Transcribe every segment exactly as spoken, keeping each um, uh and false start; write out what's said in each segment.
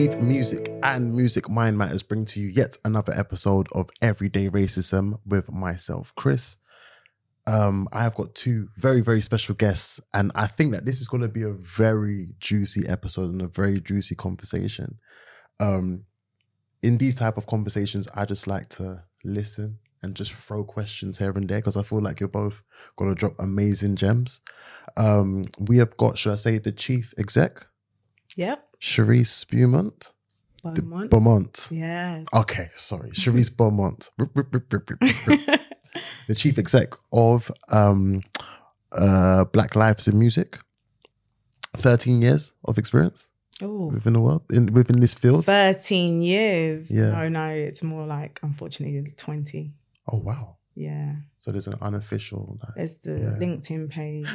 Wave Music and Music Mind Matters bring to you yet another episode of Everyday Racism with myself, Chris. Um, I have got two very, very special guests, and I think that this is going to be a very juicy episode and a very juicy conversation. Um, in these type of conversations, I just like to listen and just throw questions here and there because I feel like you're both going to drop amazing gems. Um, we have got, should I say, the chief exec? Yep. Cherise Beaumont. Beaumont. Beaumont. Yes. Okay, sorry. Cherise Beaumont. The chief exec of um, uh, Black Lives in Music. thirteen years of experience Oh, within the world, in, within this field. thirteen years. Yeah. No, no, it's more like, unfortunately, twenty. Oh, wow. Yeah. So there's an unofficial. Like, There's the yeah. LinkedIn page,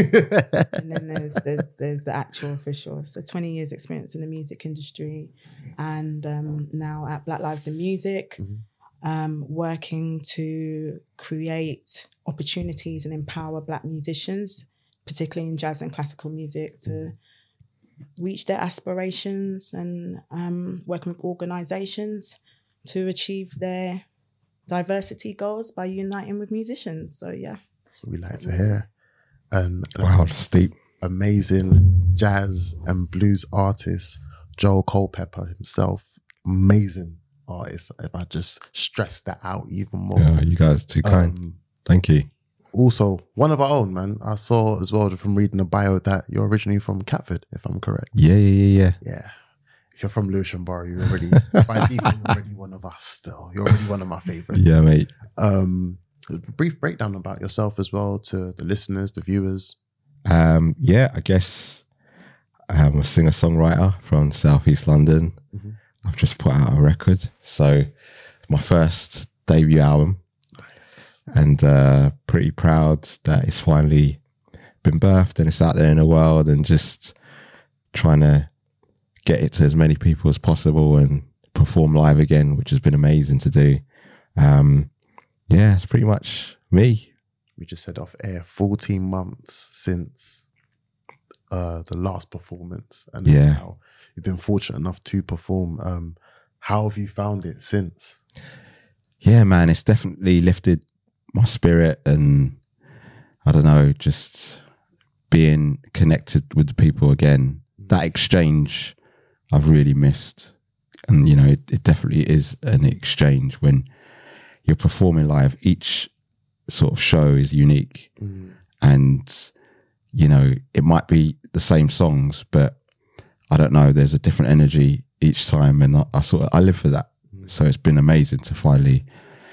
and then there's, there's there's the actual official. So twenty years experience in the music industry, and um, now at Black Lives in Music, mm-hmm. um, working to create opportunities and empower Black musicians, particularly in jazz and classical music, to mm-hmm. reach their aspirations, and um, working with organisations to achieve their diversity goals by uniting with musicians. So yeah, so we like to hear. And wow, that's deep. Amazing jazz and blues artist Joel Culpepper himself, amazing artist. If I just stress that out even more. Yeah, you guys too kind. Um, Thank you. Also, one of our own, man. I saw as well from reading the bio that you're originally from Catford, if I'm correct. Yeah, yeah, yeah, yeah. Yeah. If you're from Lewisham Borough, you're already, by default, you're already one of us still. You're already one of my favorites. Yeah, mate. Um, a brief breakdown about yourself as well to the listeners, the viewers. Um, yeah, I guess I'm a singer-songwriter from Southeast London. Mm-hmm. I've just put out a record. So my first debut album. Nice. And uh, pretty proud that it's finally been birthed and it's out there in the world, and just trying to get it to as many people as possible and perform live again, which has been amazing to do. Um, yeah, it's pretty much me. We just said off air, fourteen months since uh, the last performance. And yeah. now you've been fortunate enough to perform. Um, how have you found it since? Yeah, man, it's definitely lifted my spirit, and I don't know, just being connected with the people again. Mm-hmm. That exchange I've really missed. And, you know, it, it definitely is an exchange when you're performing live. Each sort of show is unique. Mm. And, you know, it might be the same songs, but I don't know, there's a different energy each time. And I, I sort of, I live for that. Mm. So it's been amazing to finally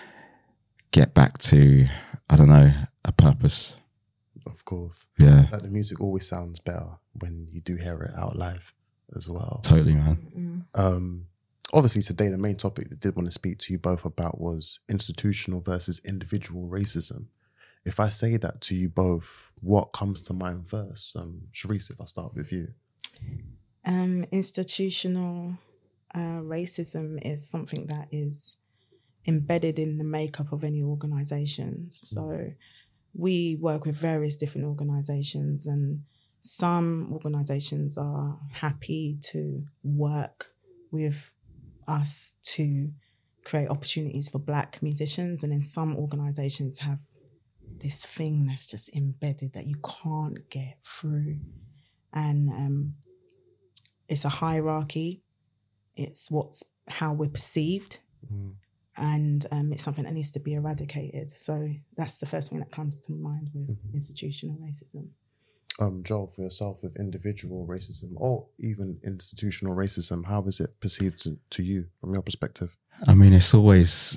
get back to, I don't know, a purpose. Of course. Yeah. Like the music always sounds better when you do hear it out live as well. Totally, man. Mm. Um, obviously today the main topic that I did want to speak to you both about was institutional versus individual racism. If I say that to you both, what comes to mind first? Um, Cherise, if I start with you. Um, institutional uh, racism is something that is embedded in the makeup of any organisation. So mm. we work with various different organisations, and some organisations are happy to work with us to create opportunities for Black musicians, and then some organisations have this thing that's just embedded that you can't get through. And um, it's a hierarchy. It's what's how we're perceived. Mm. And um, it's something that needs to be eradicated. So that's the first thing that comes to mind with mm-hmm. institutional racism. Um, Joel, for yourself, with individual racism or even institutional racism, how is it perceived to, to you from your perspective? I mean, it's always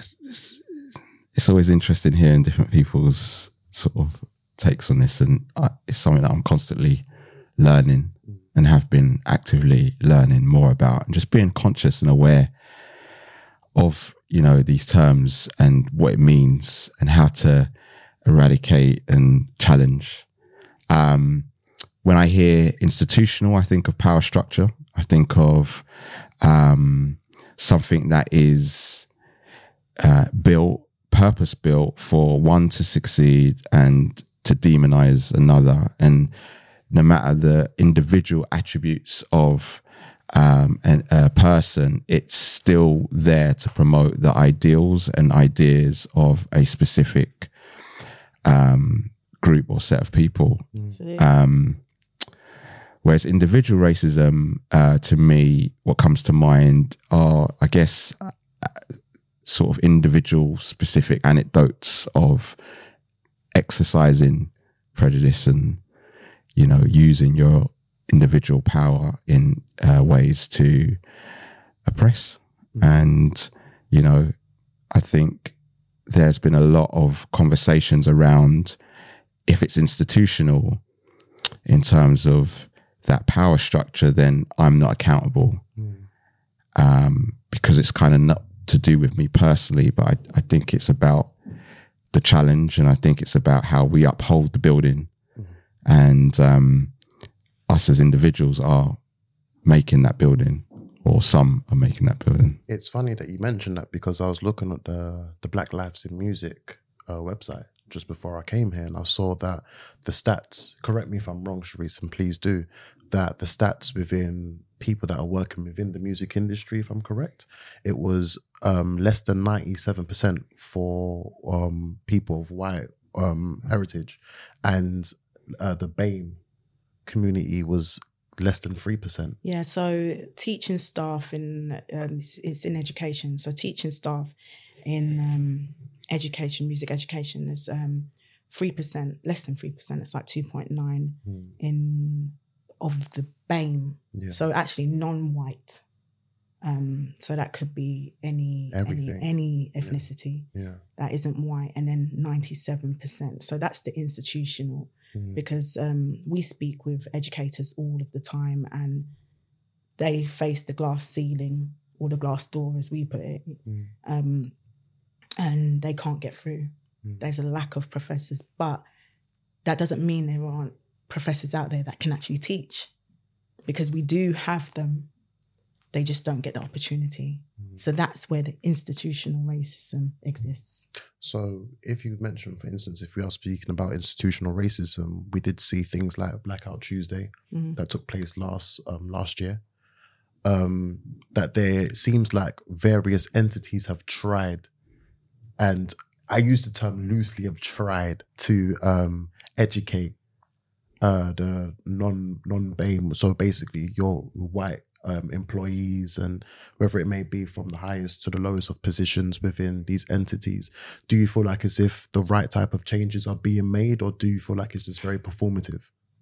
it's always interesting hearing different people's sort of takes on this, and I, it's something that I'm constantly learning mm. and have been actively learning more about, and just being conscious and aware of, you know, these terms and what it means and how to eradicate and challenge. Um, when I hear institutional, I think of power structure. I think of um, something that is uh, built, purpose built for one to succeed and to demonize another. And no matter the individual attributes of um, and a person, it's still there to promote the ideals and ideas of a specific um, group or set of people. Absolutely. Um, whereas individual racism, uh, to me, what comes to mind are, I guess, uh, sort of individual specific anecdotes of exercising prejudice and, you know, using your individual power in uh, ways to oppress. Mm. And, you know, I think there's been a lot of conversations around if it's institutional in terms of that power structure, then I'm not accountable. Mm. Um, because it's kind of not to do with me personally, but I, I think it's about the challenge, and I think it's about how we uphold the building. Mm. And um, us as individuals are making that building, or some are making that building. It's funny that you mentioned that, because I was looking at the the Black Lives in Music uh, website just before I came here, and I saw that the stats, correct me if I'm wrong, Sharice, and please do, that the stats within people that are working within the music industry, if I'm correct, it was um, less than ninety-seven percent for um, people of white um, heritage, and uh, the BAME community was less than three percent. Yeah, so teaching staff in, um, it's, it's in education, so teaching staff in um, education, music education is um, three percent, less than three percent, it's like two point nine mm. in of the BAME. Yeah. So actually non-white. Um, so that could be any Everything. any, any ethnicity yeah. Yeah. that isn't white, and then ninety-seven percent. So that's the institutional, mm. because um, we speak with educators all of the time, and they face the glass ceiling or the glass door, as we put it, mm. um, and they can't get through. Mm. There's a lack of professors, but that doesn't mean there aren't professors out there that can actually teach, because we do have them. They just don't get the opportunity. Mm. So that's where the institutional racism exists. So if you mentioned, for instance, if we are speaking about institutional racism, we did see things like Blackout Tuesday mm. that took place last um, last year. Um, that there seems like various entities have tried, and I use the term loosely, have tried to um, educate uh, the non non BAME. So basically, your white Um, employees, and whether it may be from the highest to the lowest of positions within these entities. Do you feel like as if the right type of changes are being made, or do you feel like it's just very performative?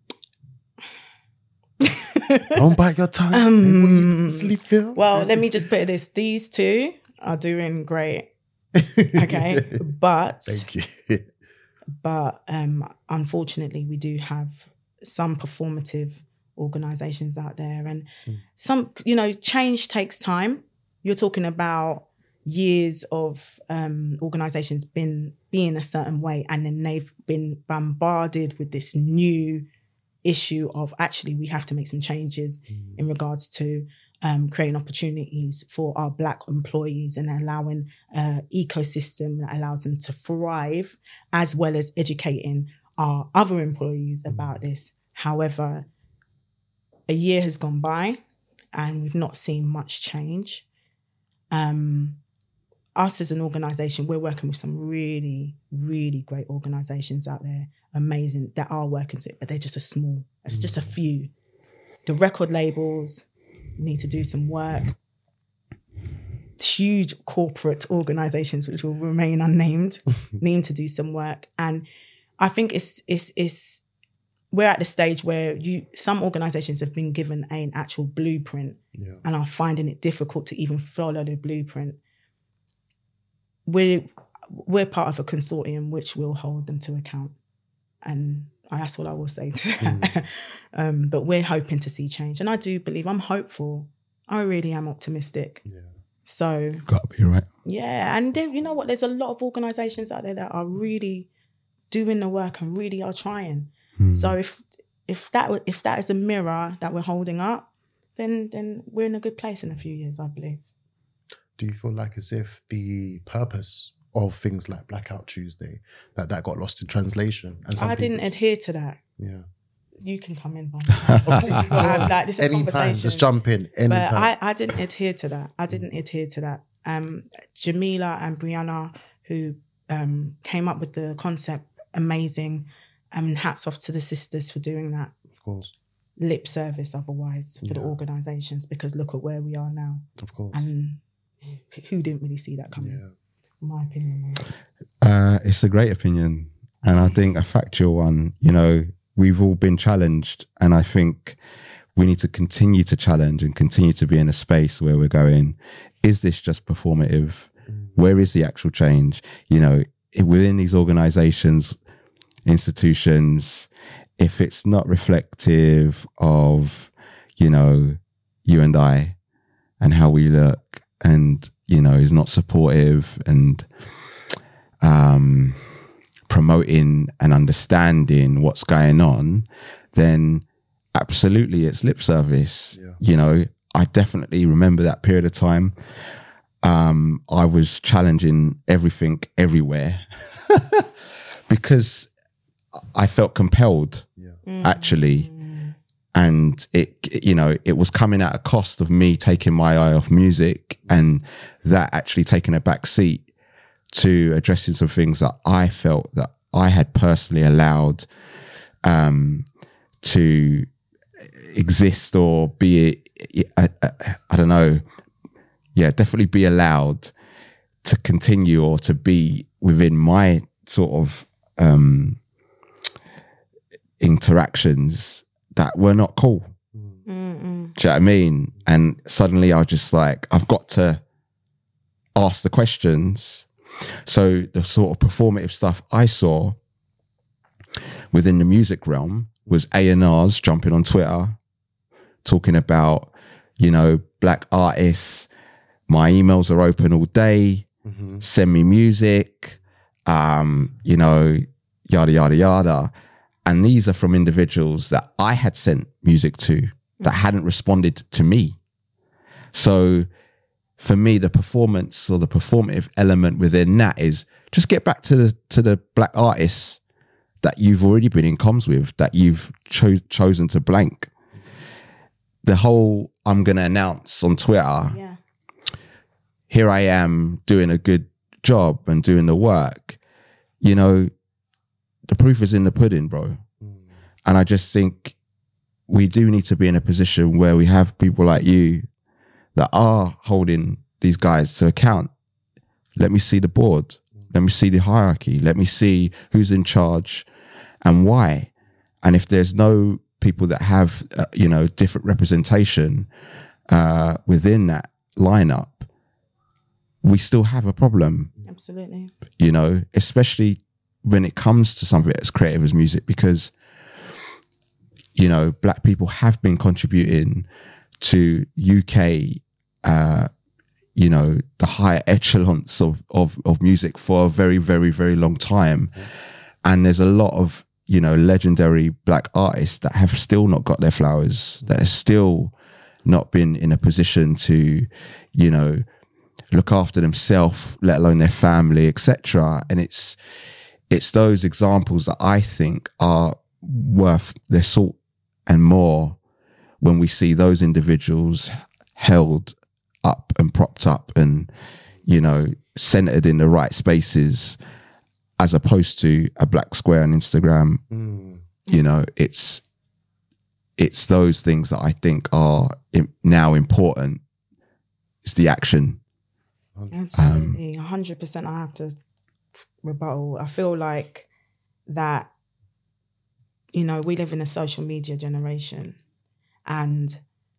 Don't bite your tongue. Um, you feel. Well, let me just put this. These two are doing great. Okay. But thank you. But um, unfortunately, we do have some performative organizations out there, and mm. some, you know, change takes time. You're talking about years of um, organizations been being a certain way, and then they've been bombarded with this new issue of actually we have to make some changes mm. in regards to um, creating opportunities for our Black employees and allowing an ecosystem that allows them to thrive, as well as educating our other employees about mm. this. However, a year has gone by and we've not seen much change. Um, us as an organisation, we're working with some really, really great organisations out there, amazing, that are working to it, but they're just a small, it's mm. just a few. The record labels need to do some work. Huge corporate organisations, which will remain unnamed, need to do some work. And I think it's it's it's we're at the stage where you some organisations have been given an actual blueprint yeah. and are finding it difficult to even follow the blueprint. We're, we're part of a consortium which will hold them to account. And that's all I will say to that. Mm. um, but we're hoping to see change. And I do believe, I'm hopeful. I really am optimistic. Yeah. So... Got to be right. Yeah. And there, you know what? There's a lot of organisations out there that are really doing the work and really are trying. So if if that if that is a mirror that we're holding up, then then we're in a good place in a few years, I believe. Do you feel like as if the purpose of things like Blackout Tuesday, that that got lost in translation? And some I people... didn't adhere to that. Yeah. you can come in. This is what I'm like. This is Anytime, conversation. just jump in. Anytime. But I, I didn't adhere to that. I didn't adhere to that. Um, Jamila and Brianna, who um, came up with the concept, amazing. And hats off to the sisters for doing that. Of course. Lip service otherwise for Yeah. the organisations, because look at where we are now. Of course. And who didn't really see that coming? Yeah. In my opinion. Uh, it's a great opinion. And I think a factual one. You know, we've all been challenged. And I think we need to continue to challenge and continue to be in a space where we're going, is this just performative? Where is the actual change? You know, within these organizations, institutions, if it's not reflective of, you know, you and I and how we look, and, you know, is not supportive and um, promoting and understanding what's going on, then absolutely it's lip service. Yeah. You know, I definitely remember that period of time. Um, I was challenging everything everywhere because I felt compelled, Yeah. actually. And it, you know, it was coming at a cost of me taking my eye off music, and that actually taking a back seat to addressing some things that I felt that I had personally allowed um, to exist or be, I, I, I don't know, yeah, definitely be allowed to continue or to be within my sort of um, interactions that were not cool. Mm-mm. Do you know what I mean? And suddenly I was just like, I've got to ask the questions. So the sort of performative stuff I saw within the music realm was A and R's jumping on Twitter, talking about, you know, black artists. My emails are open all day. Mm-hmm. Send me music, um, you know, yada, yada, yada. And these are from individuals that I had sent music to that hadn't responded to me. So for me, the performance or the performative element within that is just get back to the to the black artists that you've already been in comms with, that you've cho- chosen to blank. The whole, I'm going to announce on Twitter, Yeah. here I am doing a good job and doing the work. You know, the proof is in the pudding, bro. Mm. And I just think we do need to be in a position where we have people like you that are holding these guys to account. Let me see the board. Let me see the hierarchy. Let me see who's in charge and why. And if there's no people that have, uh, you know, different representation uh, within that lineup, we still have a problem. Absolutely. You know, especially when it comes to something as creative as music, because, you know, black people have been contributing to U K, uh, you know, the higher echelons of, of, of music for a very, very, very long time. And there's a lot of, you know, legendary black artists that have still not got their flowers, that have still not been in a position to, you know, look after themselves, let alone their family, et cetera. And it's, it's those examples that I think are worth their salt and more when we see those individuals held up and propped up and, you know, centered in the right spaces, as opposed to a black square on Instagram. Mm. You know, it's, it's those things that I think are im- now important. It's the action. Absolutely. one hundred percent I have to rebuttal. I feel like that, you know, we live in a social media generation, and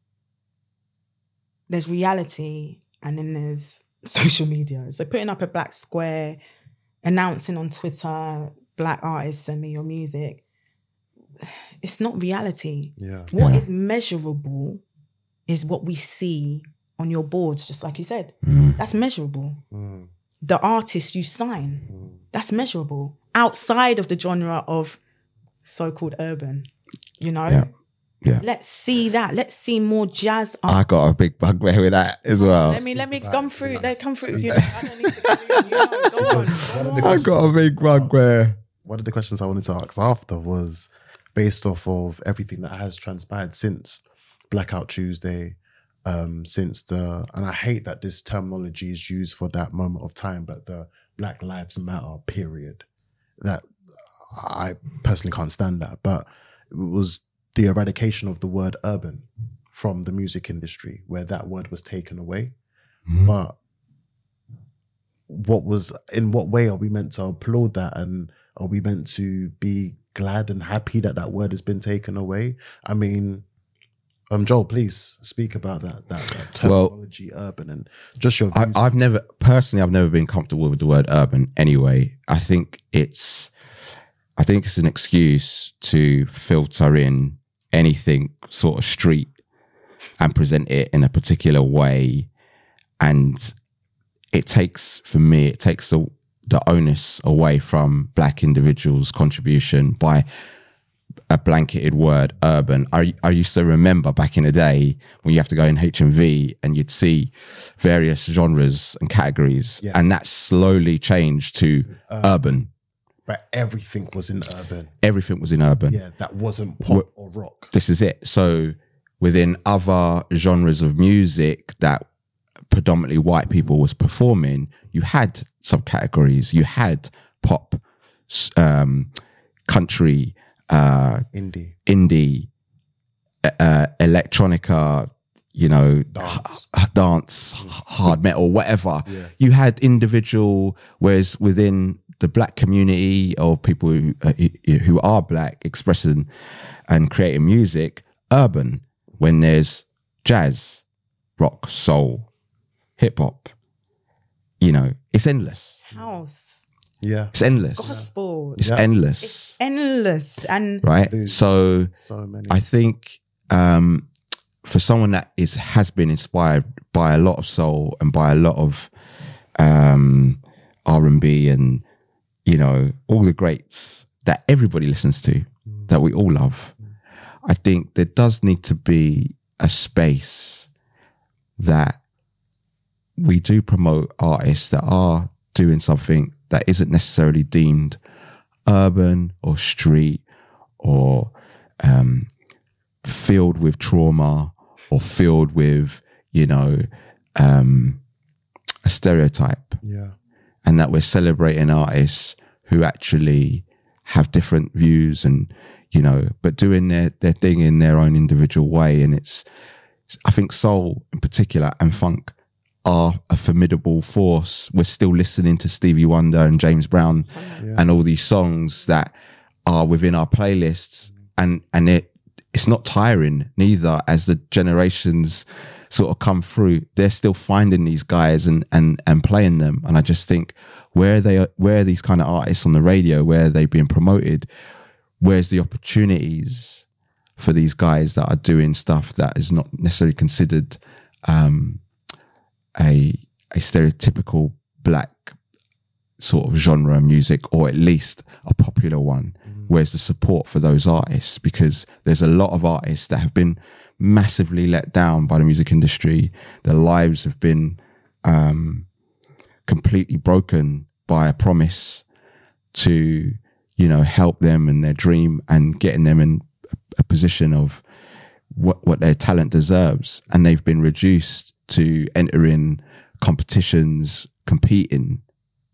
there's reality and then there's social media. So putting up a black square, announcing on Twitter, black artists, send me your music, it's not reality. Yeah. What Yeah. is measurable is what we see on your boards, just like you said. Mm. That's measurable. Mm. The artists you sign, Mm. that's measurable. Outside of the genre of so-called urban, you know? Yeah. Yeah. Let's see that. Let's see more jazz I art. got a big bugbear with that as well. Let me let me Right. come through. Let come through. You know, Yeah. I don't need to go through. You know, go on. Because Go one of on. the I got a big bugbear. One of the questions I wanted to ask after was, based off of everything that has transpired since Blackout Tuesday, um, since the, and I hate that this terminology is used for that moment of time, but the Black Lives Matter period, that I personally can't stand that, but it was the eradication of the word urban from the music industry, where that word was taken away. Mm-hmm. But what was, in what way are we meant to applaud that, and are we meant to be glad and happy that that word has been taken away? I mean, um, Joel, please speak about that that, that terminology, well, urban, and just your views. I, I've never personally, I've never been comfortable with the word urban. Anyway, I think it's, I think it's an excuse to filter in anything sort of street and present it in a particular way, and it takes, for me, it takes the, the onus away from Black individuals' contribution by a blanketed word, urban. I, I used to remember back in the day when you have to go in H M V and you'd see various genres and categories, yeah. and that slowly changed to uh, urban. But everything was in urban. Everything was in urban. Yeah, that wasn't pop or rock. This is it. So within other genres of music that predominantly white people was performing, you had subcategories. You had pop, um, country, uh, indie, indie, uh, electronica, you know, dance, h- dance, hard metal, whatever. Yeah. You had individual, whereas within the Black community or people who, uh, who are Black expressing and creating music, urban, when there's jazz, rock, soul, hip hop, you know, it's endless. House. Yeah. It's endless. Gospel. It's yeah. endless. It's endless. And right. Dude, so so many. I think um, for someone that is has been inspired by a lot of soul and by a lot of um, R and B and, you know, all the greats that everybody listens to, mm. that we all love, mm. I think there does need to be a space that we do promote artists that are doing something that isn't necessarily deemed urban or street or um, filled with trauma or filled with, you know, um, a stereotype. Yeah. And that we're celebrating artists who actually have different views and, you know, but doing their, their thing in their own individual way. And it's, I think soul in particular and funk are a formidable force. We're still listening to Stevie Wonder and James Brown yeah. and all these songs that are within our playlists, and and it it's not tiring neither. As the generations sort of come through, they're still finding these guys and and and playing them. And I just think, where are they, where are these kind of artists on the radio? Where are they being promoted? Where's the opportunities for these guys that are doing stuff that is not necessarily considered um a a stereotypical Black sort of genre of music, or at least a popular one? Mm. Where's the support for those artists? Because there's a lot of artists that have been massively let down by the music industry. Their lives have been um, completely broken by a promise to, you know, help them in their dream and getting them in a position of what, what their talent deserves. And they've been reduced to entering competitions, competing,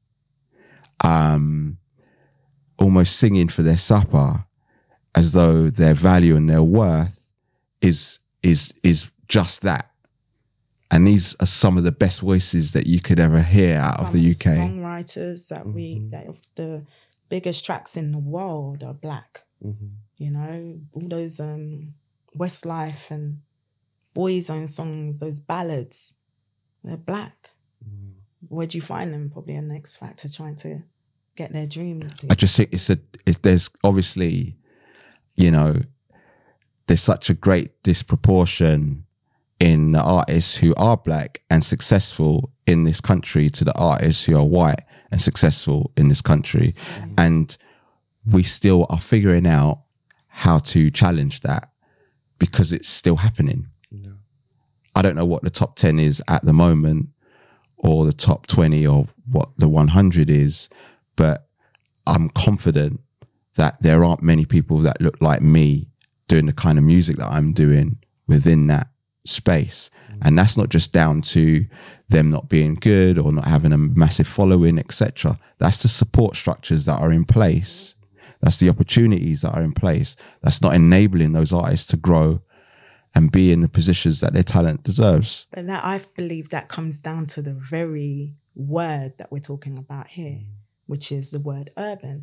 um, almost singing for their supper, as though their value and their worth is is is just that. And these are some of the best voices that you could ever hear out some of the U K. Songwriters that we, mm-hmm. that of the biggest tracks in the world are Black. Mm-hmm. You know, all those um, Westlife and Boyzone songs, those ballads, they're Black. Mm. Where do you find them? Probably an X Factor trying to get their dream. I just think it's a, it, there's obviously, you know, there's such a great disproportion in the artists who are Black and successful in this country to the artists who are white and successful in this country. Mm. And we still are figuring out how to challenge that, because it's still happening. Yeah. I don't know what the top ten is at the moment, or the top twenty, or what the one hundred is, but I'm confident that there aren't many people that look like me doing the kind of music that I'm doing within that space. Mm. And that's not just down to them not being good or not having a massive following, et cetera. That's the support structures that are in place. That's the opportunities that are in place. That's not enabling those artists to grow and be in the positions that their talent deserves. But that, I believe that comes down to the very word that we're talking about here, which is the word urban.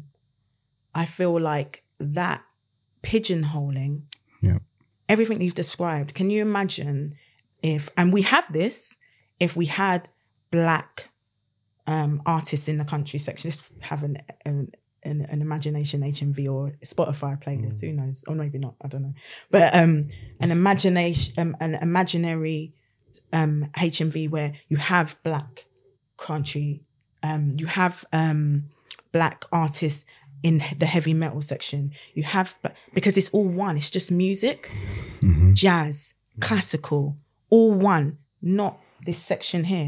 I feel like that pigeonholing, yeah. everything you've described, can you imagine if, and we have this, if we had black um, artists in the country section, let's have an, an, an, an imagination H M V or Spotify playlist, mm. who knows, or maybe not, I don't know. But um, an imagination, um, an imaginary um, H M V where you have black country, um, you have um, black artists in the heavy metal section, you have, because it's all one, it's just music, mm-hmm. jazz, classical, all one, not this section here.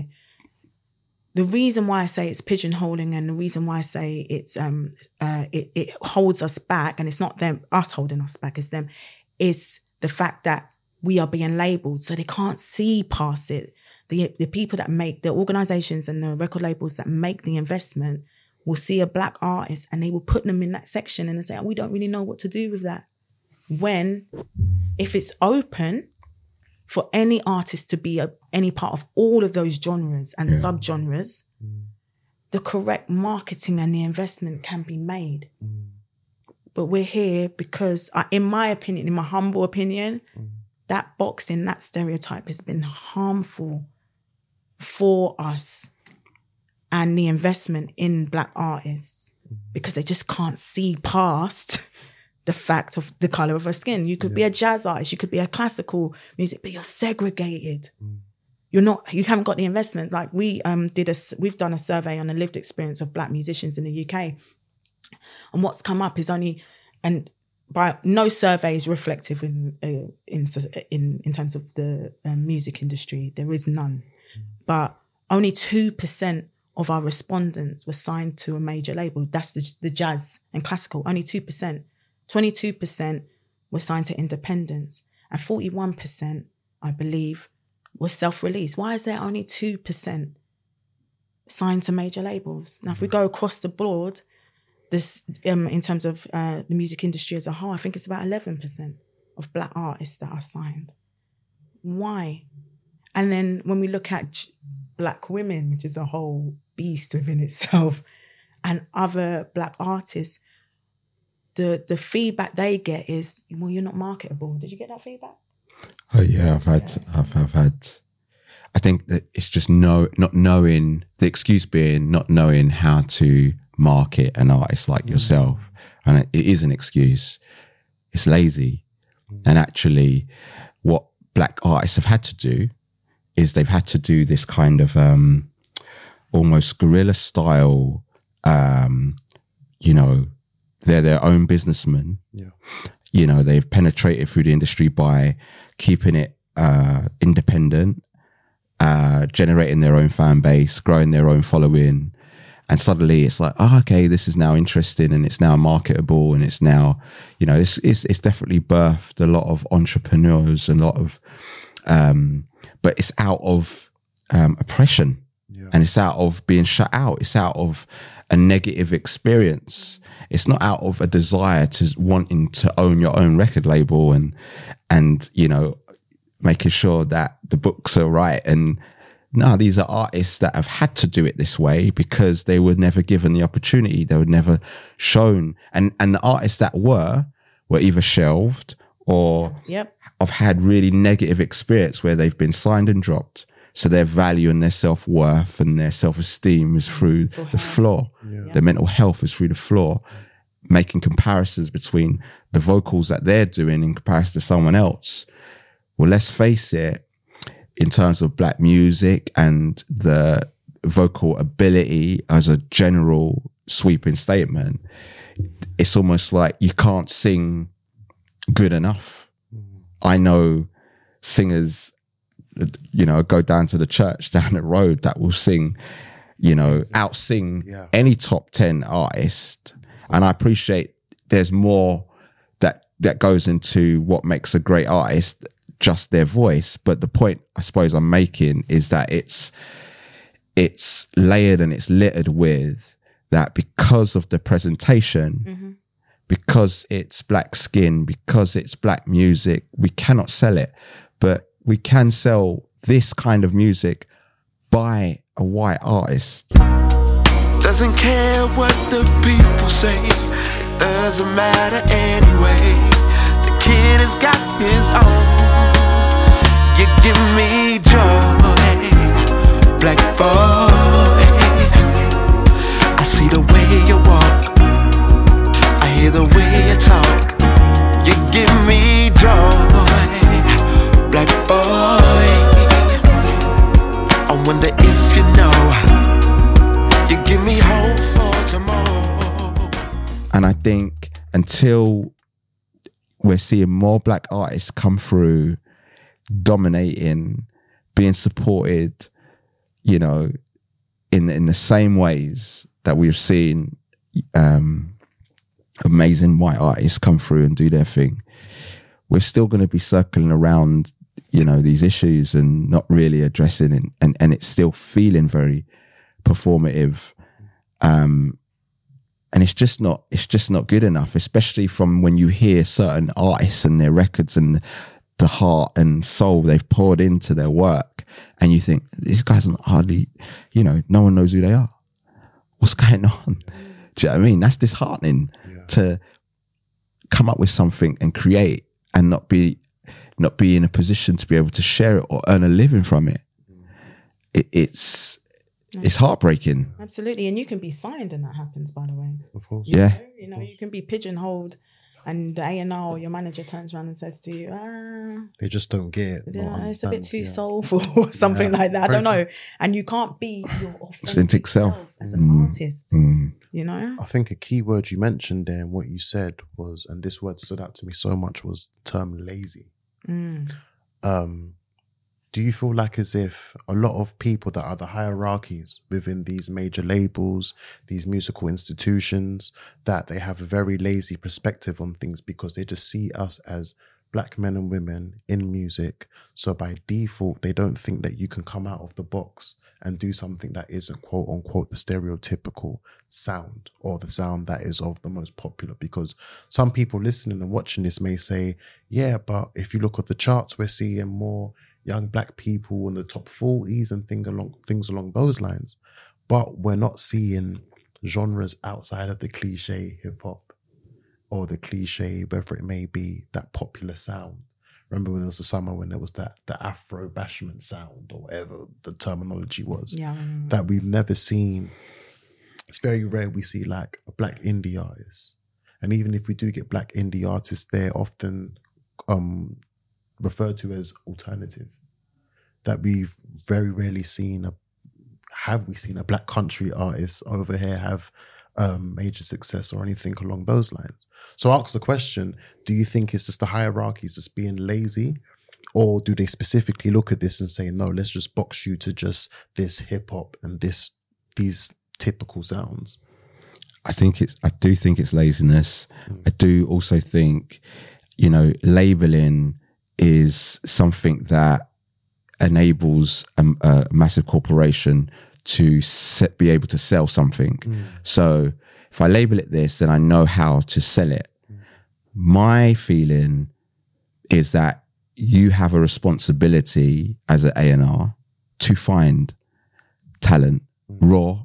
The reason why I say it's pigeonholing and the reason why I say it's um uh it, it holds us back, and it's not them us holding us back, it's them, is the fact that we are being labelled, so they can't see past it. The the people that make, the organisations and the record labels that make the investment will see a black artist and they will put them in that section and they say, oh, we don't really know what to do with that. When, if it's open for any artist to be a, any part of all of those genres and yeah. subgenres, mm. the correct marketing and the investment can be made. Mm. But we're here because, I, in my opinion, in my humble opinion, mm. that boxing, that stereotype has been harmful for us and the investment in black artists, because they just can't see past the fact of the colour of her skin. You could yeah. be a jazz artist, you could be a classical music, but you're segregated. Mm. You're not, you haven't got the investment. Like we um did a, we've done a survey on the lived experience of black musicians in the U K. And what's come up is only, and by no survey is reflective in uh, in, in in terms of the um, music industry. There is none. Mm. But only two percent of our respondents were signed to a major label. That's the, the jazz and classical, only two percent. twenty-two percent were signed to independents, and forty-one percent, I believe, was self-released. Why is there only two percent signed to major labels? Now, if we go across the board, this um, in terms of uh, the music industry as a whole, I think it's about eleven percent of black artists that are signed. Why? And then when we look at j- black women, which is a whole beast within itself, and other black artists, the the feedback they get is, well, you're not marketable. Did you get that feedback? Oh yeah, I've had, yeah. I've, I've had. I think that it's just no, not knowing, the excuse being not knowing how to market an artist like mm. yourself, and it, it is an excuse. It's lazy, mm. and actually, what black artists have had to do is they've had to do this kind of um, almost guerrilla style, um, you know, they're their own businessmen. Yeah. You know, they've penetrated through the industry by keeping it uh, independent, uh, generating their own fan base, growing their own following. And suddenly it's like, oh, okay, this is now interesting and it's now marketable and it's now, you know, it's it's, it's definitely birthed a lot of entrepreneurs and a lot of, um, but it's out of um, oppression. Yeah. And it's out of being shut out. It's out of a negative experience. It's not out of a desire to wanting to own your own record label and, and, you know, making sure that the books are right. And no, these are artists that have had to do it this way because they were never given the opportunity. They were never shown. And, and the artists that were, were either shelved or yep. have had really negative experience where they've been signed and dropped. So their value and their self-worth and their self-esteem is through mental the health. floor. Yeah. Their mental health is through the floor. Making comparisons between the vocals that they're doing in comparison to someone else. Well, let's face it, in terms of black music and the vocal ability as a general sweeping statement, it's almost like you can't sing good enough. Mm. I know singers, you know, go down to the church down the road that will sing, you know, out-sing yeah. any top ten artist. And I appreciate there's more that that goes into what makes a great artist, just their voice. But the point I suppose I'm making is that it's it's layered and it's littered with that, because of the presentation, mm-hmm. because it's black skin, because it's black music, we cannot sell it. But we can sell this kind of music by a white artist. Doesn't care what the people say, doesn't matter anyway. The kid has got his own. You give me joy, black boy. I see the way you walk, I hear the way you talk. You give me joy, black boy. I wonder if you know, you give me hope for tomorrow. And I think until we're seeing more black artists come through, dominating, being supported, you know, in in the same ways that we've seen um, amazing white artists come through and do their thing, we're still going to be circling around, you know, these issues and not really addressing it, and and it's still feeling very performative, um, and it's just not it's just not good enough, especially from when you hear certain artists and their records and the heart and soul they've poured into their work, and you think, these guys are hardly, you know, no one knows who they are. What's going on? Do you know what I mean? That's disheartening, yeah. to come up with something and create and not be not be in a position to be able to share it or earn a living from it. it it's yeah. it's heartbreaking. Absolutely. And you can be signed and that happens, by the way. Of course. You yeah. Know, you know, you can be pigeonholed, and the A and R or your manager turns around and says to you, ah, they just don't get it. Yeah, it's a bit too yeah. soulful or something yeah. like that. I don't know. And you can't be your authentic self, self as an mm. artist, mm. you know? I think a key word you mentioned there and what you said was, and this word stood out to me so much, was the term lazy. Mm. Um, do you feel like as if a lot of people that are the hierarchies within these major labels, these musical institutions, that they have a very lazy perspective on things because they just see us as black men and women in music? So by default, they don't think that you can come out of the box and do something that isn't quote unquote the stereotypical sound, or the sound that is of the most popular. Because some people listening and watching this may say, yeah, but if you look at the charts, we're seeing more young black people in the top forties and thing along, things along those lines. But we're not seeing genres outside of the cliche hip hop or the cliche, whether it may be that popular sound. Remember when there was a summer when there was that the Afro bashment sound, or whatever the terminology was, yeah. that we've never seen. It's very rare we see like a black indie artist. And even if we do get black indie artists, they're often um, referred to as alternative. That we've very rarely seen a, have we seen a black country artist over here have um, major success or anything along those lines? So I ask the question, do you think it's just the hierarchies just being lazy? Or do they specifically look at this and say, no, let's just box you to just this hip hop and this these typical sounds? I think it's, I do think it's laziness. Mm. I do also think, you know, labeling is something that enables a, a massive corporation to set, be able to sell something. Mm. So if I label it this, then I know how to sell it. Mm. My feeling is that you have a responsibility as an A and R to find talent, mm. raw,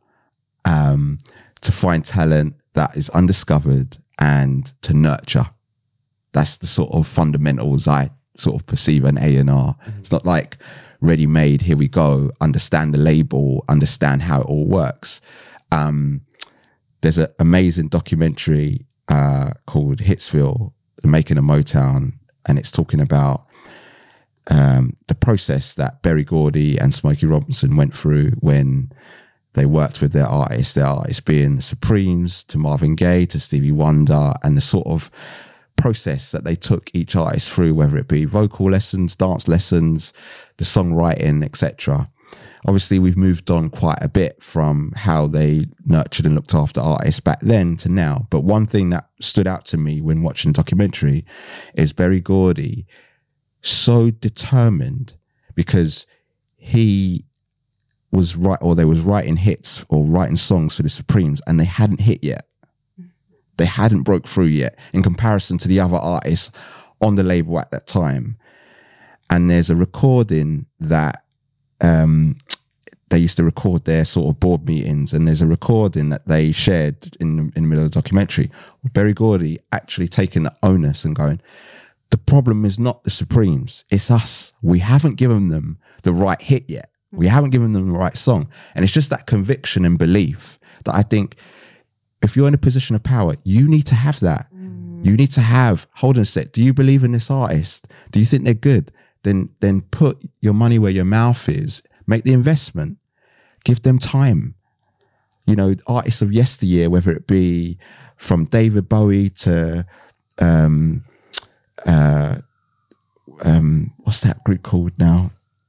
um, to find talent that is undiscovered and to nurture. That's the sort of fundamentals I sort of perceive an A and R. Mm-hmm. It's not like ready-made, here we go, understand the label, understand how it all works. Um, there's an amazing documentary uh, called Hitsville, The Making of Motown, and it's talking about um, the process that Berry Gordy and Smokey Robinson went through when they worked with their artists, their artists being the Supremes, to Marvin Gaye, to Stevie Wonder, and the sort of process that they took each artist through, whether it be vocal lessons, dance lessons, the songwriting, et cetera. obviously we've moved on quite a bit from how they nurtured and looked after artists back then to now. But one thing that stood out to me when watching the documentary is Berry Gordy so determined, because he was right, or they was writing hits or writing songs for the Supremes, and they hadn't hit yet. They hadn't broke through yet in comparison to the other artists on the label at that time. And there's a recording that um, they used to record their sort of board meetings, and there's a recording that they shared in, in the middle of the documentary. Berry Gordy actually taking the onus and going, the problem is not the Supremes, it's us. We haven't given them the right hit yet. We haven't given them the right song. And it's just that conviction and belief that I think if you're in a position of power, you need to have that. Mm. You need to have, hold on a sec, do you believe in this artist? Do you think they're good? Then, then put your money where your mouth is, make the investment, give them time. You know, artists of yesteryear, whether it be from David Bowie to, um, uh, um, what's that group called now?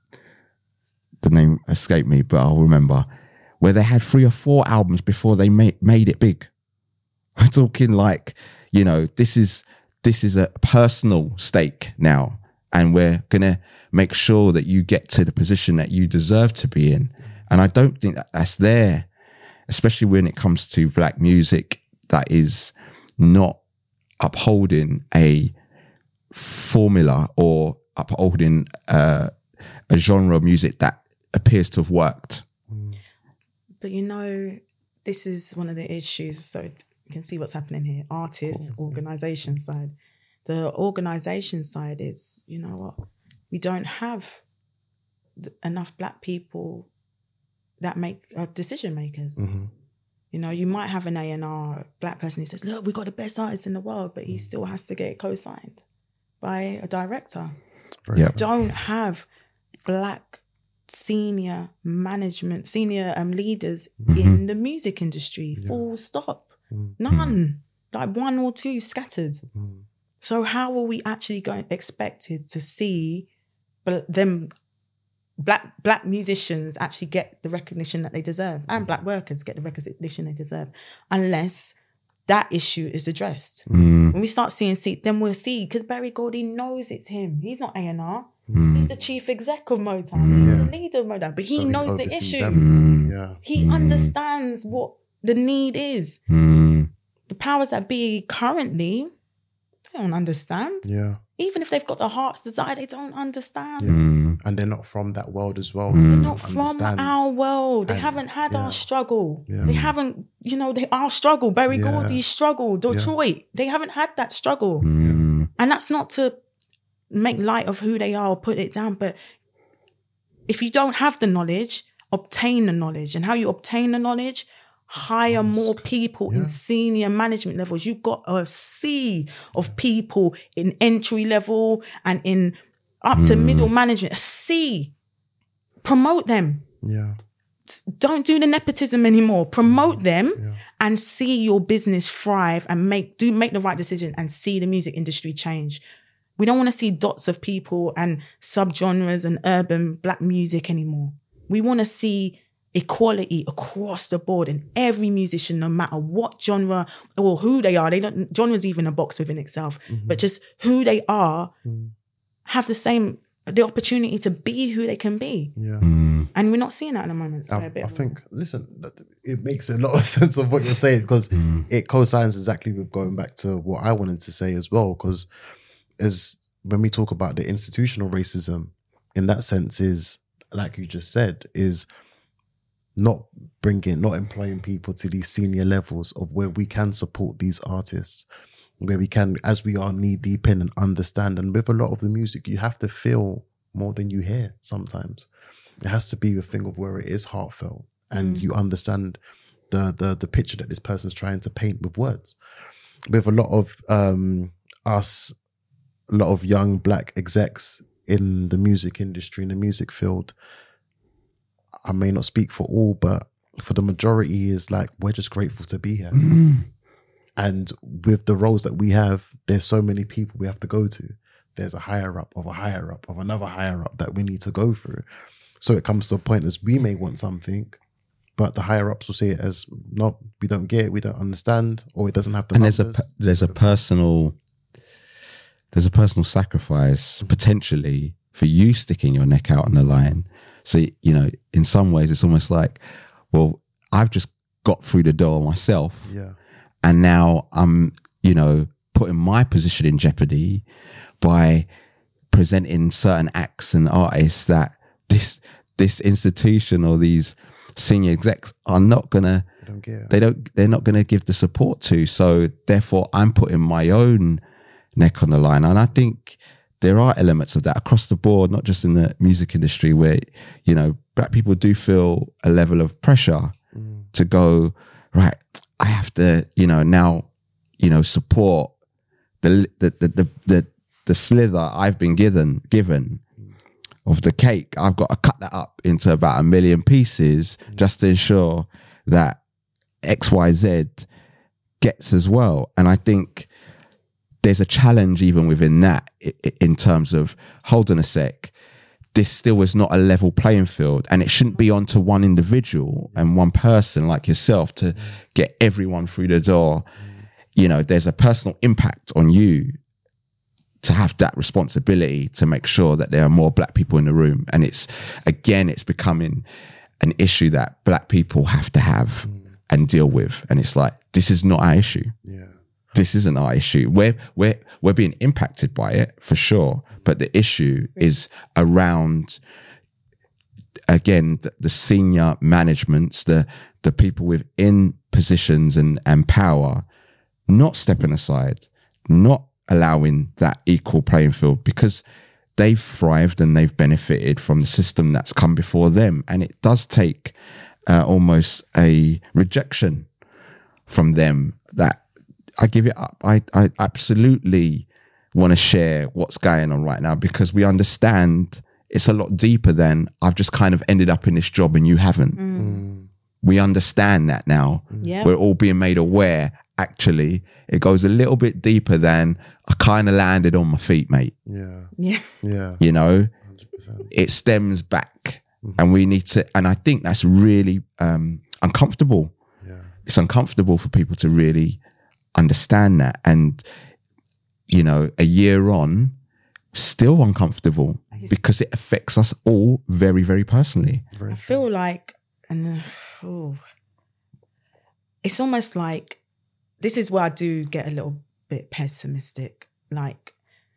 The name escaped me, but I'll remember, where they had three or four albums before they made, made it big. We're talking like, you know, this is, this is a personal stake now. And we're going to make sure that you get to the position that you deserve to be in. And I don't think that that's there, especially when it comes to black music that is not upholding a formula or upholding uh, a genre of music that appears to have worked. But you know, this is one of the issues. So you can see what's happening here. Artists, cool. Organisation side. The organisation side is, you know what, we don't have th- enough black people that make uh, decision makers. Mm-hmm. You know, you might have an A and R black person who says, look, we've got the best artist in the world, but he still has to get co-signed by a director. Yep. We don't have black senior management, senior um, leaders mm-hmm. in the music industry, yeah. full stop. Mm-hmm. None. Like one or two scattered. Mm-hmm. So how are we actually going expected to see them black black musicians actually get the recognition that they deserve, and black workers get the recognition they deserve, unless that issue is addressed? Mm. When we start seeing see, then we'll see, because Berry Gordy knows it's him. He's not A and R. Mm. He's the chief exec of Motown. Mm. He's yeah. the leader of Motown, but he so knows he the issue. Mm. Yeah. He mm. understands what the need is. Mm. The powers that be currently, they don't understand. Yeah. Even if they've got the heart's desire, they don't understand. Yeah. Mm. And they're not from that world as well. Mm. They're not from our world. They and, haven't had yeah. our struggle. Yeah. They haven't, you know, they our struggle. Berry yeah. Gordy's struggle. Detroit. Yeah. They haven't had that struggle. Mm. And that's not to make light of who they are or put it down. But if you don't have the knowledge, obtain the knowledge. And how you obtain the knowledge? Hire more people yeah. in senior management levels. You've got a sea of people in entry level and in up to mm. middle management. A sea. Promote them. Yeah. Don't do the nepotism anymore. Promote them yeah. and see your business thrive and make do make the right decision and see the music industry change. We don't want to see dots of people and subgenres and urban black music anymore. We want to see equality across the board, and every musician, no matter what genre or who they are, they don't, genre's even a box within itself, mm-hmm. but just who they are, mm. have the same, the opportunity to be who they can be. Yeah. Mm. And we're not seeing that at the moment. So I, I think, listen, it makes a lot of sense of what you're saying, because mm. it co-signs exactly with going back to what I wanted to say as well, because as when we talk about the institutional racism, in that sense is, like you just said, is not bringing, not employing people to these senior levels of where we can support these artists, where we can, as we are knee deep in and understand. And with a lot of the music, you have to feel more than you hear sometimes. It has to be a thing of where it is heartfelt and mm. you understand the, the, the picture that this person's trying to paint with words. With a lot of um, us, a lot of young black execs in the music industry, in the music field, I may not speak for all, but for the majority is like, we're just grateful to be here. Mm. And with the roles that we have, there's so many people we have to go to. There's a higher up of a higher up of another higher up that we need to go through. So it comes to a point as we may want something, but the higher ups will see it as, no, we don't get it, we don't understand, or it doesn't have the and numbers. there's a pe- there's a personal there's a personal sacrifice potentially for you sticking your neck out on the line. So, you know, in some ways it's almost like, well, I've just got through the door myself, Yeah. and now I'm, you know, putting my position in jeopardy by presenting certain acts and artists that this this institution or these senior execs are not gonna They don't get it. they don't they're not gonna give the support to. So therefore I'm putting my own neck on the line. And I think there are elements of that across the board, not just in the music industry, where, you know, black people do feel a level of pressure Mm. to go, right, I have to, you know, now, you know, support the the the the the, the slither I've been given given of the cake. I've got to cut that up into about a million pieces just to ensure that X Y Z gets as well. And I think there's a challenge even within that, i- i- in terms of, hold on a sec, this still is not a level playing field, and it shouldn't be onto one individual and one person like yourself to get everyone through the door. You know, there's a personal impact on you to have that responsibility to make sure that there are more black people in the room. And it's, again, it's becoming an issue that black people have to have and deal with. And it's like, this is not our issue. Yeah. This isn't our issue. We're, we're, we're being impacted by it for sure. But the issue is around, again, the, the senior managements, the, the people within positions and, and power, not stepping aside, not allowing that equal playing field, because they've thrived and they've benefited from the system that's come before them. And it does take uh, almost a rejection from them that I give it up. I, I absolutely want to share what's going on right now, because we understand it's a lot deeper than I've just kind of ended up in this job and you haven't. Mm. We understand that now. Yeah. We're all being made aware. Actually, it goes a little bit deeper than I kind of landed on my feet, mate. Yeah. Yeah. Yeah. You know, one hundred percent. it stems back, and we need to, and I think that's really um, uncomfortable. Yeah. It's uncomfortable for people to really understand that. And, you know, a year on, still uncomfortable because it affects us all very, very personally. Very I feel like, and uh, oh, it's almost like, this is where I do get a little bit pessimistic. Like,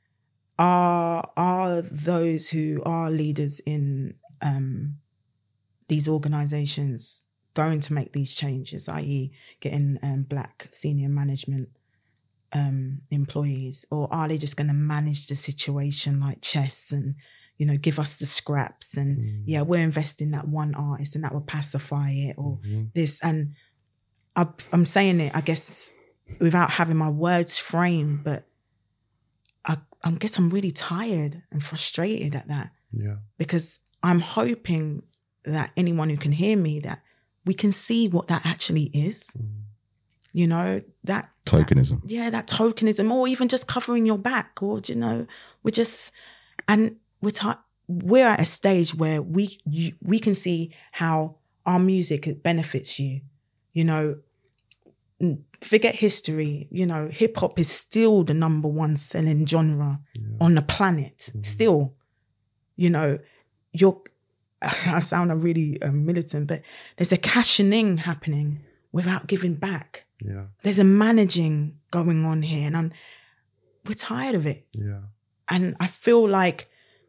are are those who are leaders in um, these organisations going to make these changes, that is getting um, black senior management um, employees, or are they just going to manage the situation like chess and, you know, give us the scraps and Mm. yeah, we're investing that one artist and that will pacify it, or Mhm. this. And I, I'm saying it, I guess, without having my words framed, but I, I guess I'm really tired and frustrated at that, Yeah. because I'm hoping that anyone who can hear me, that we can see what that actually is. Mm. You know, that Tokenism. yeah, that tokenism, or even just covering your back, or, you know, we're just, and we're t- we're at a stage where we you, we can see how our music it benefits you. You know, n- forget history. You know, hip hop is still the number one selling genre Yeah. on the planet. Mhm. Still, you know, you're. I sound really uh, militant, but there's a cashing happening without giving back. Yeah. There's a managing going on here, and I'm, we're tired of it. Yeah. And I feel like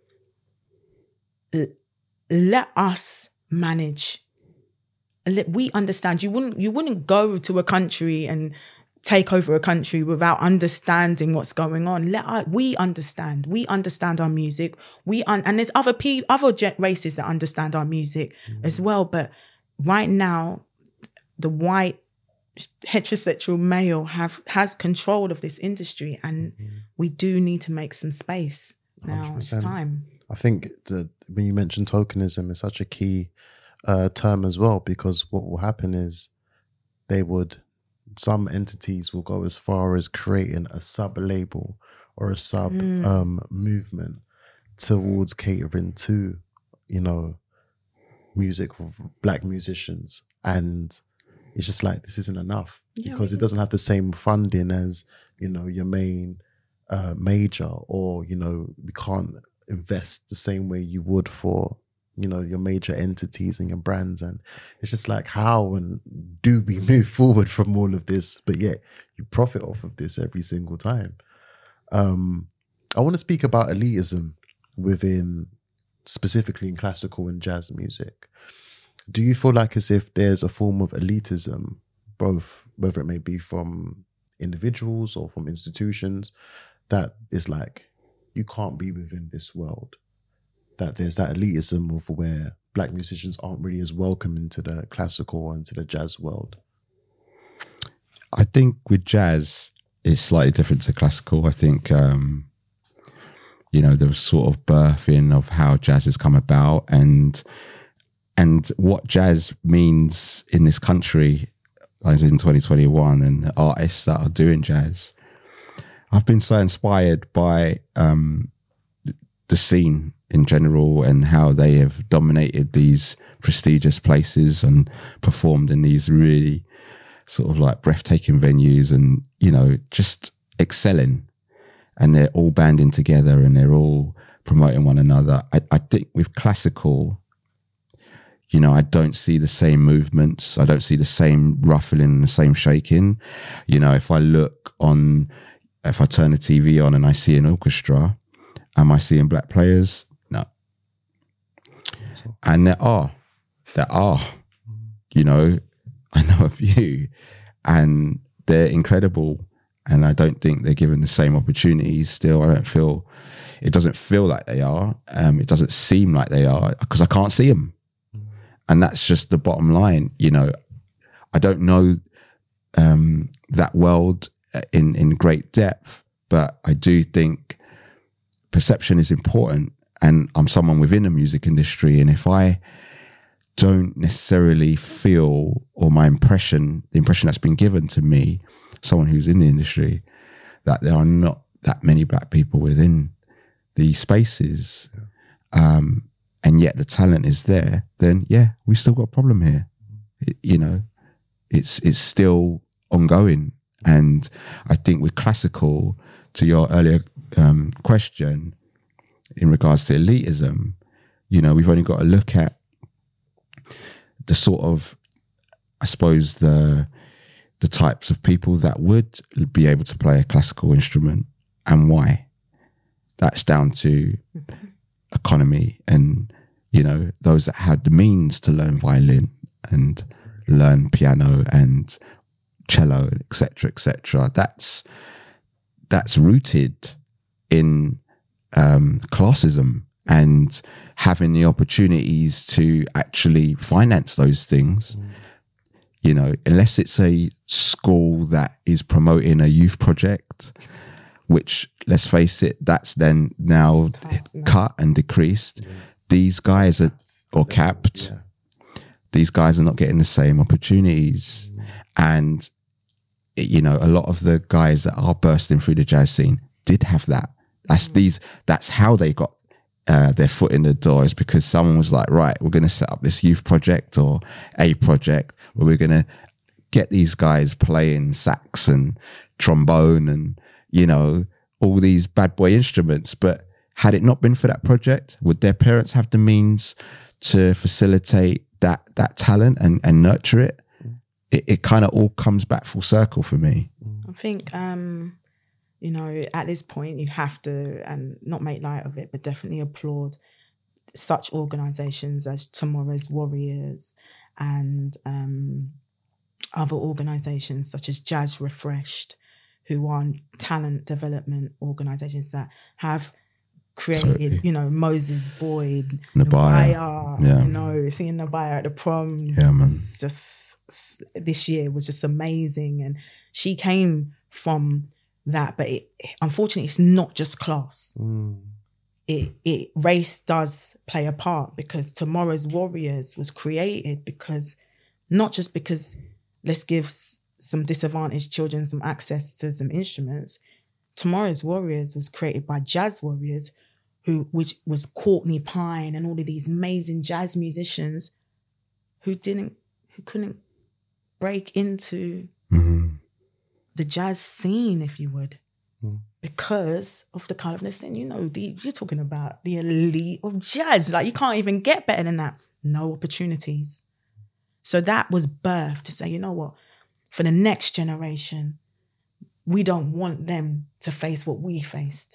l- let us manage. Let, we understand. You wouldn't you wouldn't go to a country and take over a country without understanding what's going on. Let us, we understand. We understand our music. We un, and there's other pe- other gen- races that understand our music Mm. as well. But right now, the white heterosexual male have has control of this industry, and Mhm. we do need to make some space now. one hundred It's percent. time. I think that when you mentioned tokenism, it's such a key uh, term as well, because what will happen is they would, some entities will go as far as creating a sub label or a sub Mm. um, movement towards catering to, you know, music of black musicians, and it's just like, this isn't enough Yeah, because we- it doesn't have the same funding as, you know, your main uh, major, or, you know, we can't invest the same way you would for, you know, your major entities and your brands. And it's just like, how and do we move forward from all of this? But yet you profit off of this every single time. Um, I want to speak about elitism within, specifically in classical and jazz music. Do you feel like as if there's a form of elitism, both whether it may be from individuals or from institutions, that is like, you can't be within this world? That there's that elitism of where black musicians aren't really as welcome into the classical and to the jazz world? I think with jazz, it's slightly different to classical. I think, um, you know, there was sort of birthing of how jazz has come about, and and what jazz means in this country, as in twenty twenty-one, and artists that are doing jazz. I've been so inspired by um, the scene in general and how they have dominated these prestigious places and performed in these really sort of like breathtaking venues, and, you know, just excelling. And they're all banding together and they're all promoting one another. I, I think with classical, you know, I don't see the same movements. I don't see the same ruffling and the same shaking. You know, if I look on, if I turn the T V on and I see an orchestra, am I seeing black players? No. And there are, there are, you know, I know a few, and they're incredible. And I don't think they're given the same opportunities still. I don't feel, it doesn't feel like they are. Um, it doesn't seem like they are because I can't see them. Mm. And that's just the bottom line. You know, I don't know um, that world in, in great depth, but I do think perception is important. And I'm someone within the music industry. And if I don't necessarily feel, or my impression, the impression that's been given to me, someone who's in the industry, that there are not that many black people within these spaces, yeah. um, and yet the talent is there, then yeah, we still got a problem here. It, you know, it's it's still ongoing. And I think with classical, to your earlier um, question in regards to elitism, you know, we've only got to look at the sort of, I suppose, the the types of people that would be able to play a classical instrument and why. That's down to economy and, you know, those that had the means to learn violin and learn piano and cello, et cetera, et cetera. That's, that's rooted in um, classism and having the opportunities to actually finance those things. Mm. You know, unless it's a school that is promoting a youth project, which, let's face it, that's then now cut, cut and decreased. Yeah. These guys are, or capped, yeah. These guys are not getting the same opportunities. Mm. And, you know, a lot of the guys that are bursting through the jazz scene did have that. That's mm. these, that's how they got Uh, their foot in the door, is because someone was like, right, we're going to set up this youth project or a project where we're going to get these guys playing sax and trombone and, you know, all these bad boy instruments. But had it not been for that project, would their parents have the means to facilitate that that talent and, and nurture it? It, it kind of all comes back full circle for me. I think... Um You know, at this point, you have to, and not make light of it, but definitely applaud such organisations as Tomorrow's Warriors and um, other organisations such as Jazz Refreshed, who are talent development organisations that have created, totally. you know, Moses Boyd, Nabaya, Nabaya yeah. you know, seeing Nabaya at the proms. Yeah, man. Just this year was just amazing. And she came from that, but it, unfortunately it's not just class. Mm. It, it race does play a part, because Tomorrow's Warriors was created because, not just because let's give some disadvantaged children some access to some instruments. Tomorrow's Warriors was created by jazz warriors, who which was Courtney Pine and all of these amazing jazz musicians who didn't, who couldn't break into Mm-hmm. the jazz scene, if you would, Mm. because of the colourless. And you know, the, you're talking about the elite of jazz. Like, you can't even get better than that. No opportunities. So that was birthed to say, you know what, for the next generation, we don't want them to face what we faced.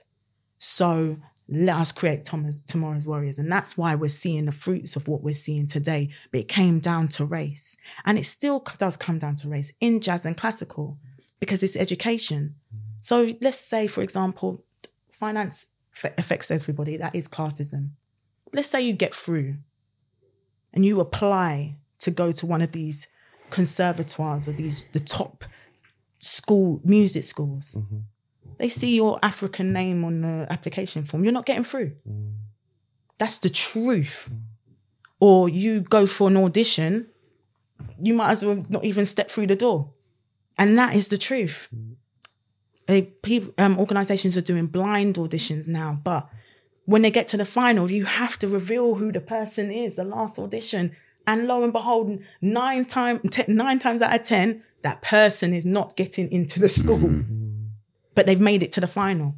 So let us create Thomas, tomorrow's warriors. And that's why we're seeing the fruits of what we're seeing today. But it came down to race. And it still does come down to race in jazz and classical, because it's education. So let's say, for example, finance affects everybody. That is classism. Let's say you get through and you apply to go to one of these conservatoires or these the top school music schools. Mm-hmm. They see your African name on the application form. You're not getting through. Mm. That's the truth. Mm. Or you go for an audition, you might as well not even step through the door. And that is the truth. Mm. They, people, um, organisations are doing blind auditions now, but when they get to the final, you have to reveal who the person is, the last audition. And lo and behold, nine, time, ten, nine times out of ten, that person is not getting into the school. Mm-hmm. But they've made it to the final.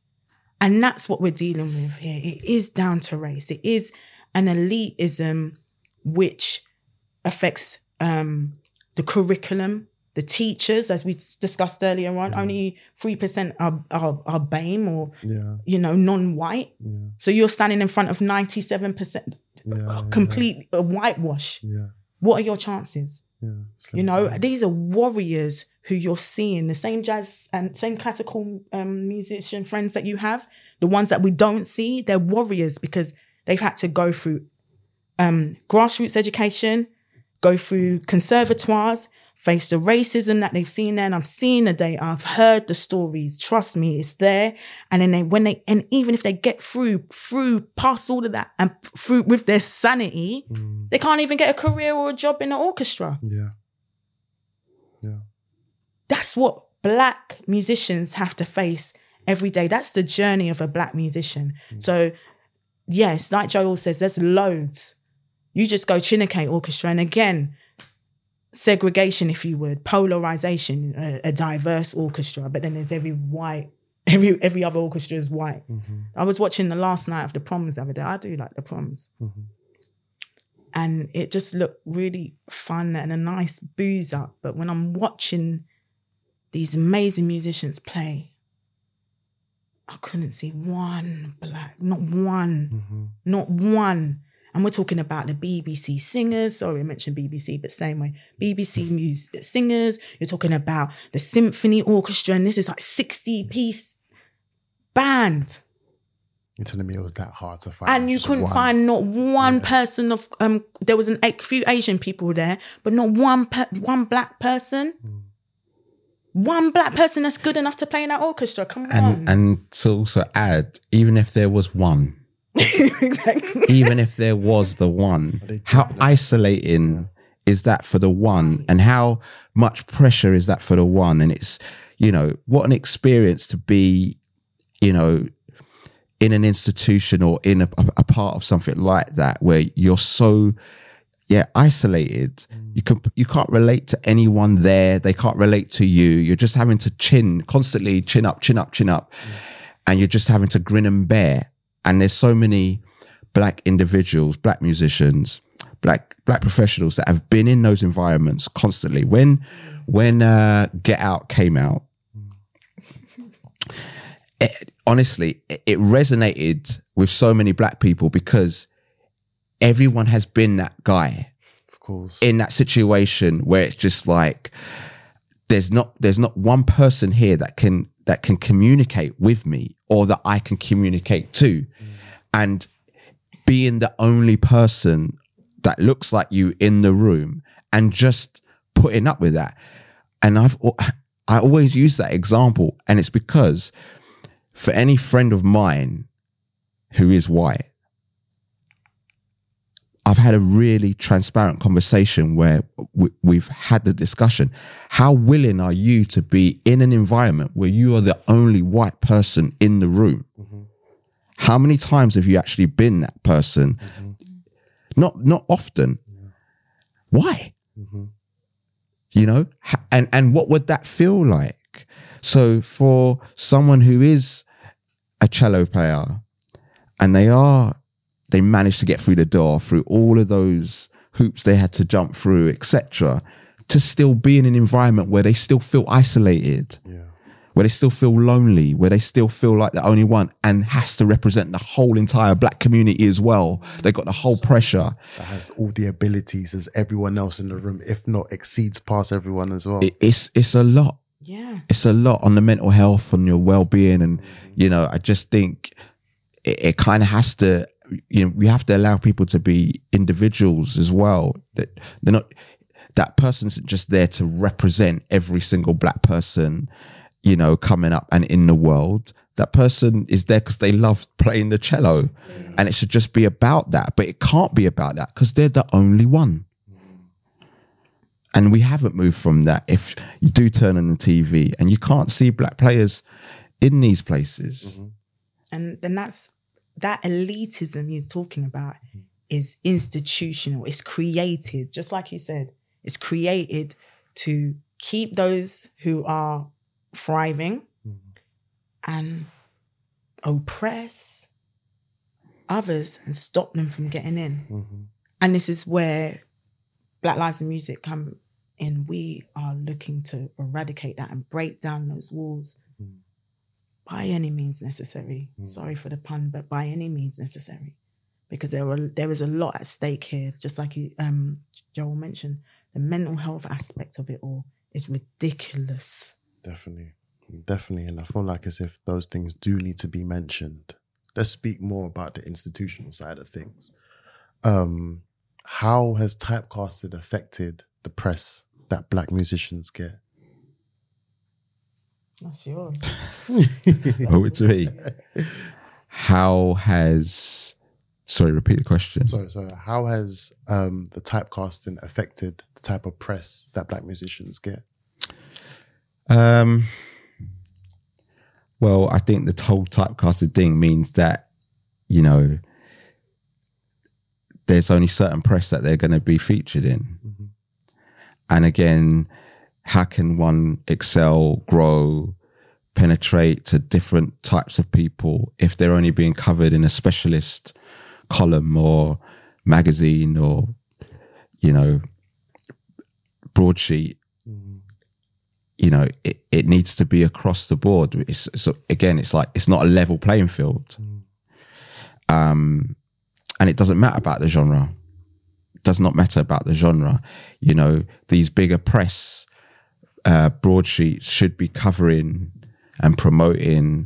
And that's what we're dealing with here. It is down to race. It is an elitism which affects um, the curriculum, the teachers, as we discussed earlier on. Yeah. Only three percent are, are, are B A M E or, yeah. you know, non-white. Yeah. So you're standing in front of ninety-seven percent yeah, complete yeah. whitewash. Yeah. What are your chances? Yeah, you know, fun. These are warriors who you're seeing, the same jazz and same classical um, musician friends that you have, the ones that we don't see, they're warriors because they've had to go through um, grassroots education, go through conservatoires, face the racism that they've seen there. And I'm seeing the data, I've heard the stories, trust me, it's there. And then they, when they, and even if they get through, through past all of that and through with their sanity, mm. they can't even get a career or a job in the orchestra. Yeah. Yeah. That's what Black musicians have to face every day. That's the journey of a Black musician. Mm. So yes, like Joel says, there's loads. You just go Chineke Orchestra. And again, segregation, if you would, polarization, a, a diverse orchestra, but then there's every white, every every other orchestra is white. Mm-hmm. I was watching the last night of the Proms the other day. I do like the Proms. Mm-hmm. And it just looked really fun and a nice booze up. But when I'm watching these amazing musicians play, I couldn't see one Black, not one, mm-hmm. not one. And we're talking about the B B C singers. Sorry, I mentioned B B C, but same way. B B C music singers. You're talking about the symphony orchestra, and this is like sixty-piece band. You're telling me it was that hard to find? And you couldn't one. find not one yeah. person of. Um, there was an, a few Asian people there, but not one per, one Black person. Mm. One Black person that's good enough to play in that orchestra. Come and, on. And to also add, even if there was one. Exactly. Even if there was the one, how isolating yeah. is that for the one, and how much pressure is that for the one? And it's, you know, what an experience to be, you know, in an institution or in a, a part of something like that where you're so yeah isolated. Mm. You can you can't relate to anyone there. They can't relate to you. You're just having to chin constantly, chin up, chin up, chin up, mm. and you're just having to grin and bear. And there's so many Black individuals, Black musicians, Black Black professionals that have been in those environments constantly. When when uh, Get Out came out, it, honestly, it, it resonated with so many Black people because everyone has been that guy, of course, in that situation where it's just like there's not there's not one person here that can. that can communicate with me or that I can communicate to. Mm. And being the only person that looks like you in the room and just putting up with that. And I've, I always use that example, and it's because for any friend of mine who is white, I've had a really transparent conversation where w- we've had the discussion. How willing are you to be in an environment where you are the only white person in the room? Mm-hmm. How many times have you actually been that person? Mm-hmm. Not not often. Yeah. Why? Mm-hmm. You know, and and what would that feel like? So for someone who is a cello player and they are, they managed to get through the door through all of those hoops they had to jump through, et cetera, to still be in an environment where they still feel isolated, Yeah. where they still feel lonely, where they still feel like the only one, and has to represent the whole entire black community as well. They got the whole pressure. That has all the abilities as everyone else in the room, if not exceeds past everyone as well. It, it's it's a lot. Yeah. It's a lot on the mental health, on your well-being, and you know, I just think it, it kind of has to. You know, we have to allow people to be individuals as well. That they're not. That person's just there to represent every single black person, you know, coming up and in the world. That person is there because they love playing the cello, mm. and it should just be about that. But it can't be about that because they're the only one. Mm. And we haven't moved from that. If you do turn on the T V and you can't see black players in these places. Mm-hmm. And then that's, that elitism he's talking about is institutional. It's created, just like you said, it's created to keep those who are thriving mm-hmm. and oppress others and stop them from getting in. Mm-hmm. And this is where Black Lives in Music come in. We are looking to eradicate that and break down those walls mm-hmm. by any means necessary. Mm-hmm. Sorry for the pun, but by any means necessary. Because there are there is a lot at stake here, just like you, um, Joel mentioned. The mental health aspect of it all is ridiculous. Definitely. Definitely. And I feel like as if those things do need to be mentioned. Let's speak more about the institutional side of things. Um, how has typecasting affected the press that black musicians get? That's yours. Oh, it's me. How has... Sorry, repeat the question. Sorry, sorry. How has um, the typecasting affected the type of press that black musicians get? Um, well, I think the whole typecasted thing means that, you know, there's only certain press that they're going to be featured in. Mm-hmm. And again, how can one excel, grow, penetrate to different types of people if they're only being covered in a specialist column or magazine or, you know, broadsheet? Mm-hmm. You know, it, it needs to be across the board. It's, so again, it's like, it's not a level playing field. Mm-hmm. Um, and it doesn't matter about the genre. It does not matter about the genre. You know, these bigger press uh, broadsheets should be covering and promoting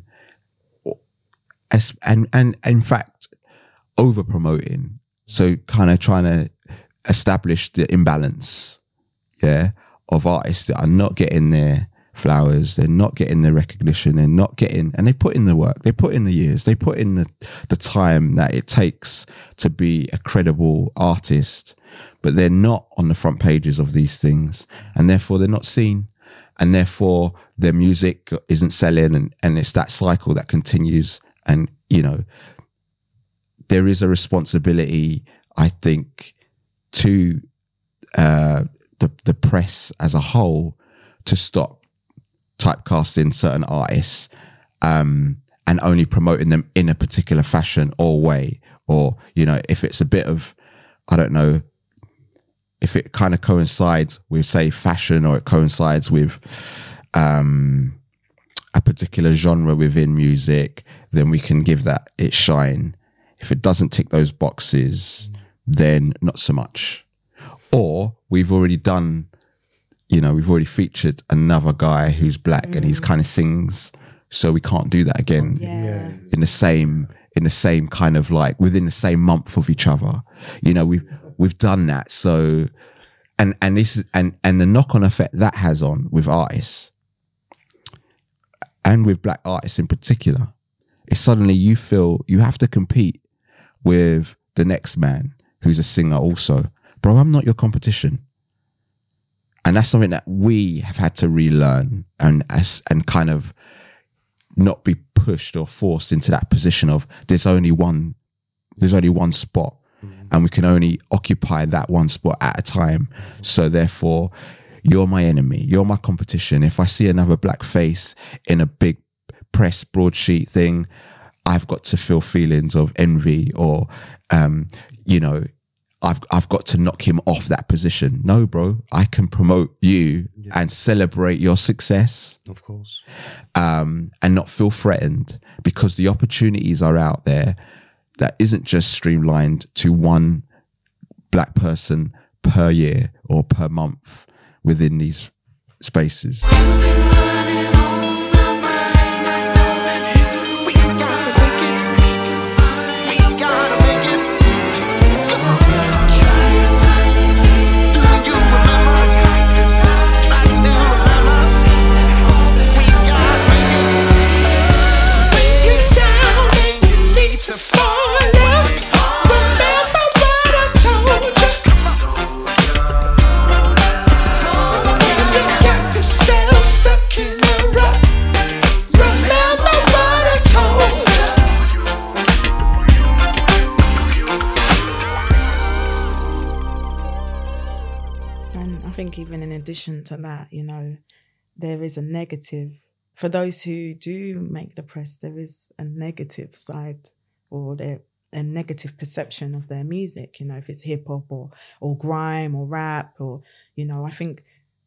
as, and, and in fact, over promoting, so kind of trying to establish the imbalance, yeah, of artists that are not getting their flowers, they're not getting their recognition, they're not getting, and they put in the work, they put in the years, they put in the, the time that it takes to be a credible artist, but they're not on the front pages of these things, and therefore they're not seen, and therefore their music isn't selling, and, and it's that cycle that continues, and, you know, there is a responsibility, I think, to uh, the the press as a whole to stop typecasting certain artists um, and only promoting them in a particular fashion or way. Or, you know, if it's a bit of, I don't know, if it kind of coincides with, say, fashion, or it coincides with um, a particular genre within music, then we can give that its shine. If it doesn't tick those boxes, then not so much. Or we've already done, you know, we've already featured another guy who's black mm. and he's kind of sings, so we can't do that again yeah. in the same in the same kind of like within the same month of each other. You know, we've we've done that. So and and this is and and the knock-on effect that has on with artists and with black artists in particular is suddenly you feel you have to compete with the next man who's a singer also. Bro, I'm not your competition. And that's something that we have had to relearn and as and kind of not be pushed or forced into that position of there's only one there's only one spot. Mm-hmm. and we can only occupy that one spot at a time. So therefore, you're my enemy, you're my competition. If I see another black face in a big press broadsheet thing, I've got to feel feelings of envy, or um, you know, I've I've got to knock him off that position. No, bro, I can promote you yeah. and celebrate your success, of course, um, and not feel threatened, because the opportunities are out there that isn't just streamlined to one black person per year or per month within these spaces. Even in addition to that, you know, there is a negative for those who do make the press. There is a negative side, or there a negative perception of their music. You know, if it's hip hop or or grime or rap, or you know, I think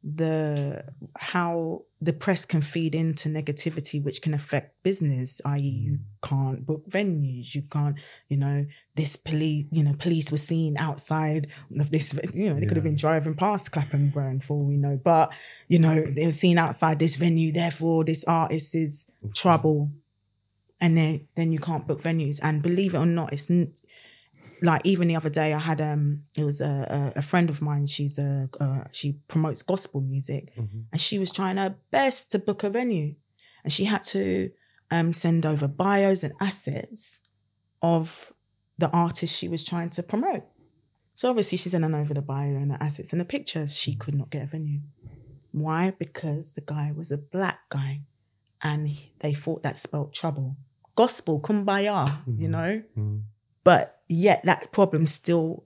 the how the press can feed into negativity, which can affect business. that is, you can't book venues, you can't, you know, this police, you know, police were seen outside of this, you know, they yeah. could have been driving past Clapham Burn for all we know, but you know, they were seen outside this venue, therefore this artist is trouble, and then then you can't book venues. And believe it or not, it's n- like even the other day I had um it was a a, a friend of mine. She's a uh, she promotes gospel music, mm-hmm. and she was trying her best to book a venue, and she had to um send over bios and assets of the artist she was trying to promote. So obviously she's sending over the bio and the assets and the pictures. She could not get a venue. Why? Because the guy was a black guy, and they thought that spelled trouble. Gospel, kumbaya, mm-hmm. you know. Mm-hmm. But yet that problem still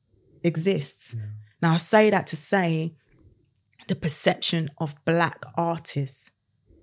exists. Yeah. Now I say that to say the perception of black artists,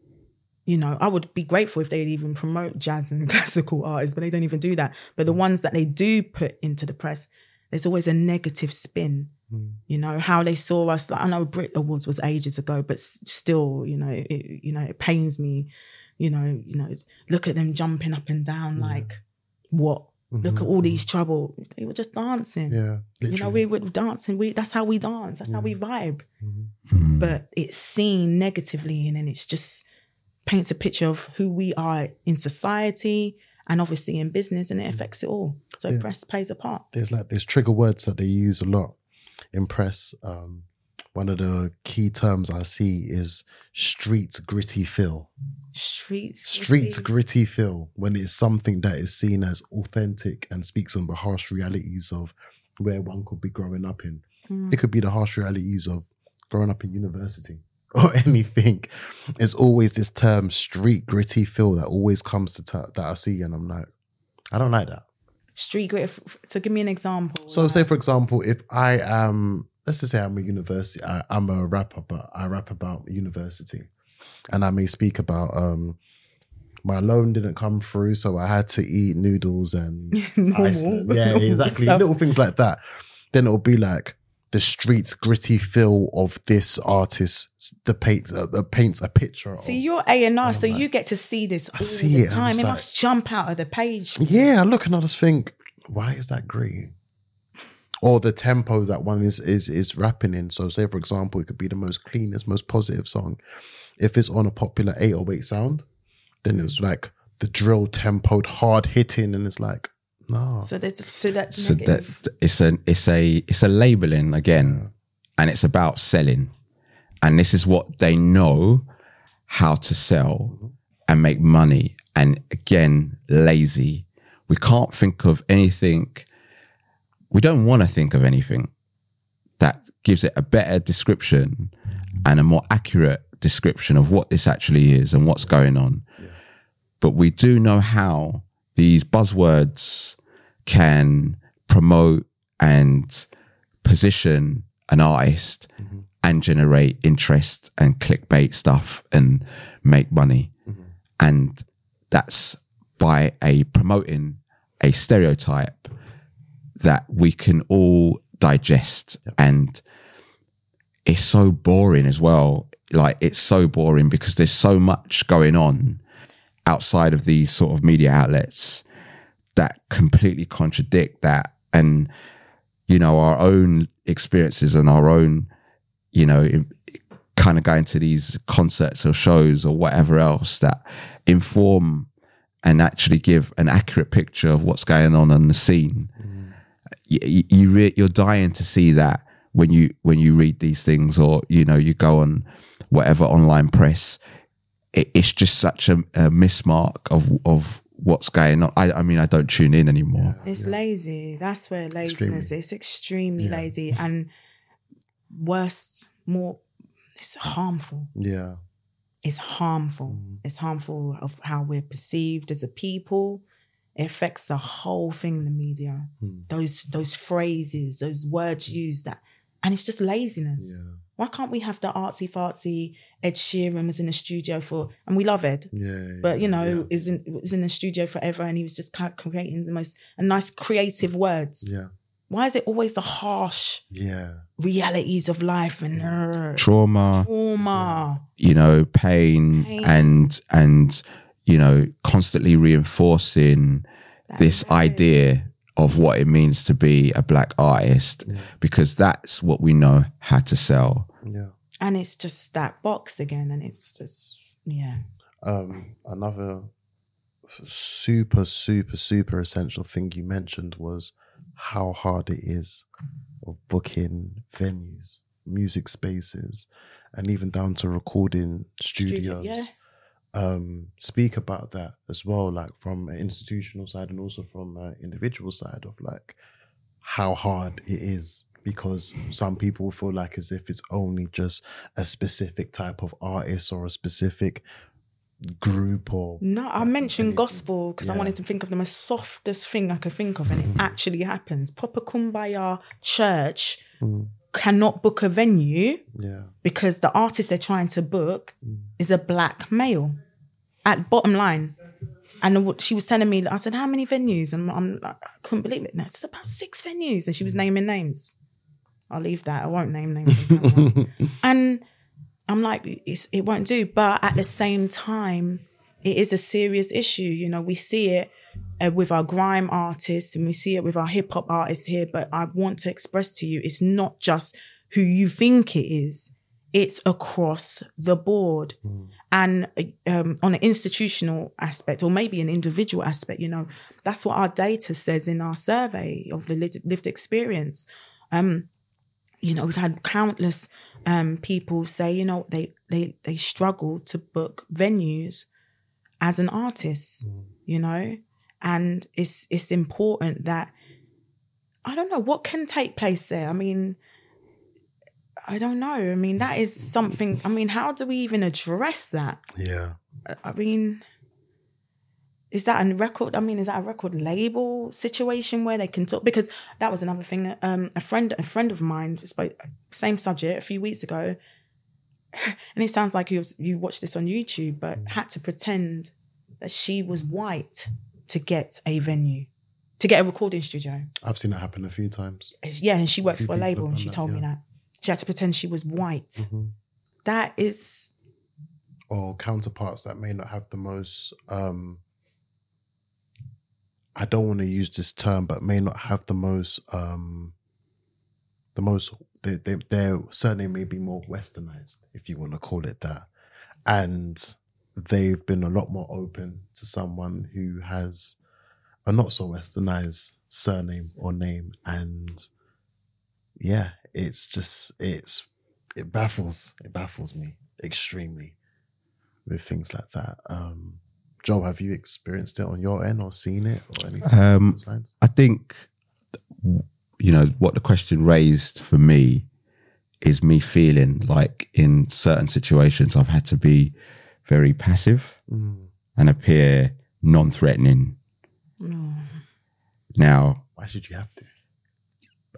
you know, I would be grateful if they'd even promote jazz and classical artists, but they don't even do that. But the ones that they do put into the press, there's always a negative spin. Mm. You know, how they saw us, like, I know Brit Awards was ages ago, but still, you know, it, you know, it pains me, you know, you know, look at them jumping up and down, yeah. like, what? Mm-hmm. Look at all these trouble. They were just dancing. Yeah, literally. You know, we were dancing. We that's how we dance. That's yeah. how we vibe. Mm-hmm. But it's seen negatively, and then it's just paints a picture of who we are in society and obviously in business, and it affects it all. So yeah. press plays a part. There's like there's trigger words that they use a lot in press. Um, one of the key terms I see is street gritty feel. Street Street gritty. gritty feel, when it's something that is seen as authentic and speaks on the harsh realities of where one could be growing up in. Mm. It could be the harsh realities of growing up in university or anything. There's always this term street gritty feel that always comes to t- that I see, and I'm like, I don't like that. Street gritty. So give me an example. So like... say for example, if I am, let's just say I'm a university, I, I'm a rapper, but I rap about university. And I may speak about um, my loan didn't come through, so I had to eat noodles and ice. And, yeah, exactly. Little things like that. Then it'll be like the streets gritty feel of this artist that paints, uh, that paints a picture. See, of, you're A and R, so like, you get to see this all I see the time. It like, must jump out of the page. Yeah, I look and I just think, why is that gritty? Or the tempo that one is is is rapping in. So say, for example, it could be the most cleanest, most positive song. If it's on a popular eight oh eight sound, then it's like the drill tempoed, hard hitting, and it's like, no. So that's so that's so that it's a it's a it's a labeling again, yeah. and it's about selling, and this is what they know how to sell mm-hmm. and make money. And again, lazy. We can't think of anything. We don't want to think of anything that gives it a better description and a more accurate description of what this actually is and what's going on. Yeah. But we do know how these buzzwords can promote and position an artist Mm-hmm. and generate interest and clickbait stuff and make money. Mm-hmm. And that's by a promoting a stereotype that we can all digest. Yep. And it's so boring as well. Like, it's so boring because there's so much going on outside of these sort of media outlets that completely contradict that. And, you know, our own experiences and our own, you know, kind of going to these concerts or shows or whatever else that inform and actually give an accurate picture of what's going on on the scene. Mm. You, you re- you're dying to see that when you when you read these things, or, you know, you go on whatever online press. It, it's just such a, a mismark of of what's going on. I, I mean, I don't tune in anymore. Yeah, it's yeah. lazy. That's where laziness Extremely. is. Extremely Yeah. lazy, and worse, more, it's harmful. Yeah. It's harmful. Mm. It's harmful of how we're perceived as a people. It affects the whole thing, the media. Mm. Those those phrases, those words used, that, and it's just laziness. Yeah. Why can't we have the artsy fartsy Ed Sheeran was in the studio for, and we love Ed, Yeah. but you know, yeah. is in was in the studio forever, and he was just kind of creating the most and nice creative words. Yeah. Why is it always the harsh Yeah. realities of life and uh, Trauma, trauma? you know, pain, Pain. and and you know, constantly reinforcing That this is it. idea of what it means to be a black artist, Yeah. because that's what we know how to sell. Yeah. And it's just that box again, and it's just, yeah. Um, another super, super, super essential thing you mentioned was how hard it is of booking venues, music spaces, and even down to recording studios. Studio, yeah. Um, speak about that as well, like from an institutional side and also from an individual side of like how hard it is, because some people feel like as if it's only just a specific type of artist or a specific group or No, I mentioned anything. gospel because I Yeah. wanted to think of the most softest thing I could think of, and it actually happens. Proper Kumbaya church Mm, cannot book a venue yeah. because the artist they're trying to book Mm. is a black male. At bottom line. And what she was telling me, I said, how many venues? And I'm, I couldn't believe it. No, it's about six venues. And she was naming names. I'll leave that. I won't name names. on camera. And I'm like, it's, it won't do. But at the same time, it is a serious issue. You know, we see it uh, with our grime artists and we see it with our hip hop artists here. But I want to express to you, it's not just who you think it is. It's across the board. Mm. And um, on an institutional aspect, or maybe an individual aspect, you know, that's what our data says in our survey of the lived, lived experience. Um, you know, we've had countless um, people say, you know, they, they, they struggle to book venues as an artist, Mm. you know, and it's, it's important that, I don't know, what can take place there? I mean, I don't know. I mean, that is something, I mean, how do we even address that? Yeah. I mean, is that a record? I mean, is that a record label situation where they can talk? Because that was another thing. Um, a friend, a friend of mine spoke same subject a few weeks ago, and it sounds like you you watched this on YouTube, but had to pretend that she was white to get a venue, to get a recording studio. I've seen it happen a few times. Yeah, and she works few for a people label, have and done she that, told me yeah. that she had to pretend she was white. Mhm. That is. Or counterparts that may not have the most, um, I don't want to use this term, but may not have the most, um, the most, they, they, their surname may be more westernized, if you want to call it that. And they've been a lot more open to someone who has a not so westernized surname or name. And yeah, it's just, it's, it baffles, it baffles me extremely with things like that. Um, Joe, have you experienced it on your end or seen it or anything Um, along those lines? I think, you know, what the question raised for me is me feeling like in certain situations I've had to be very passive Mm. and appear non-threatening. No. Now, Why should you have to?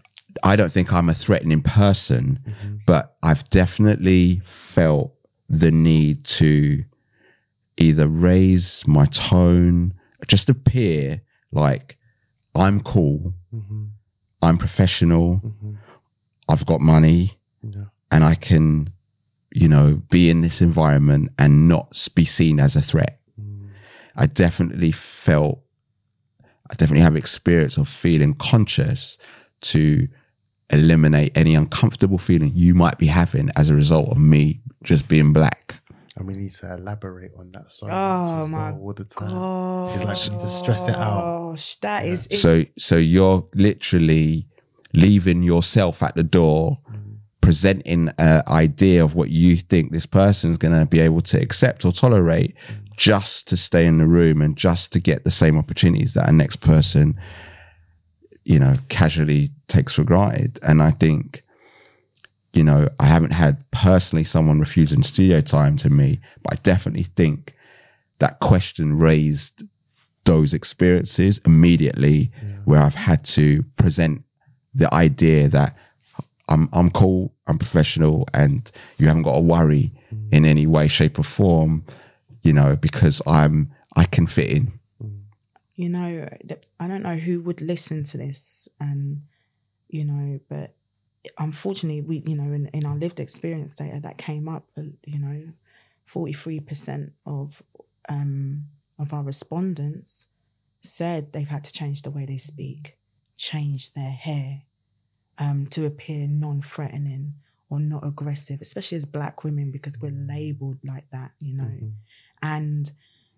I don't think I'm a threatening person, mm-hmm. but I've definitely felt the need to either raise my tone, just appear like I'm cool, mm-hmm. I'm professional, mm-hmm. I've got money, yeah. and I can, you know, be in this environment and not be seen as a threat. Mm. I definitely felt, I definitely have experience of feeling conscious to eliminate any uncomfortable feeling you might be having as a result of me just being black. And we need to elaborate on that so oh much my well all the time. gosh. It's like we need to stress it out. That yeah. is it. So, so you're literally leaving yourself at the door, mm. presenting an idea of what you think this person's going to be able to accept or tolerate, mm. just to stay in the room and just to get the same opportunities that a next person, you know, casually takes for granted. And I think, you know, I haven't had personally someone refusing studio time to me, but I definitely think that question raised those experiences immediately, yeah. where I've had to present the idea that I'm I'm cool, I'm professional, and you haven't got to worry mm. in any way, shape or form, you know, because I'm I can fit in. You know, I don't know who would listen to this, and, you know, but unfortunately, we, you know, in, in our lived experience data that came up, you know, forty-three percent of um, of our respondents said they've had to change the way they speak, change their hair um, to appear non-threatening or not aggressive, especially as Black women, because we're labelled like that, you know. Mm-hmm. And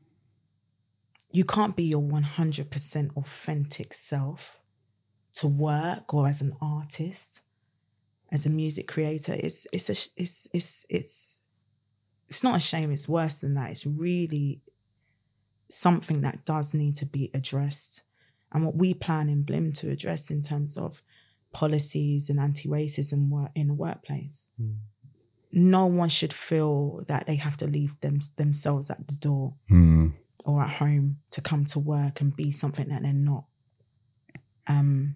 you can't be your one hundred percent authentic self to work or as an artist, as a music creator. It's it's a, it's it's it's it's not a shame. It's worse than that. It's really something that does need to be addressed, and what we plan in Blim to address in terms of policies and anti-racism work in the workplace. Mm. No one should feel that they have to leave them themselves at the door. Mm. or at home to come to work and be something that they're not. Um,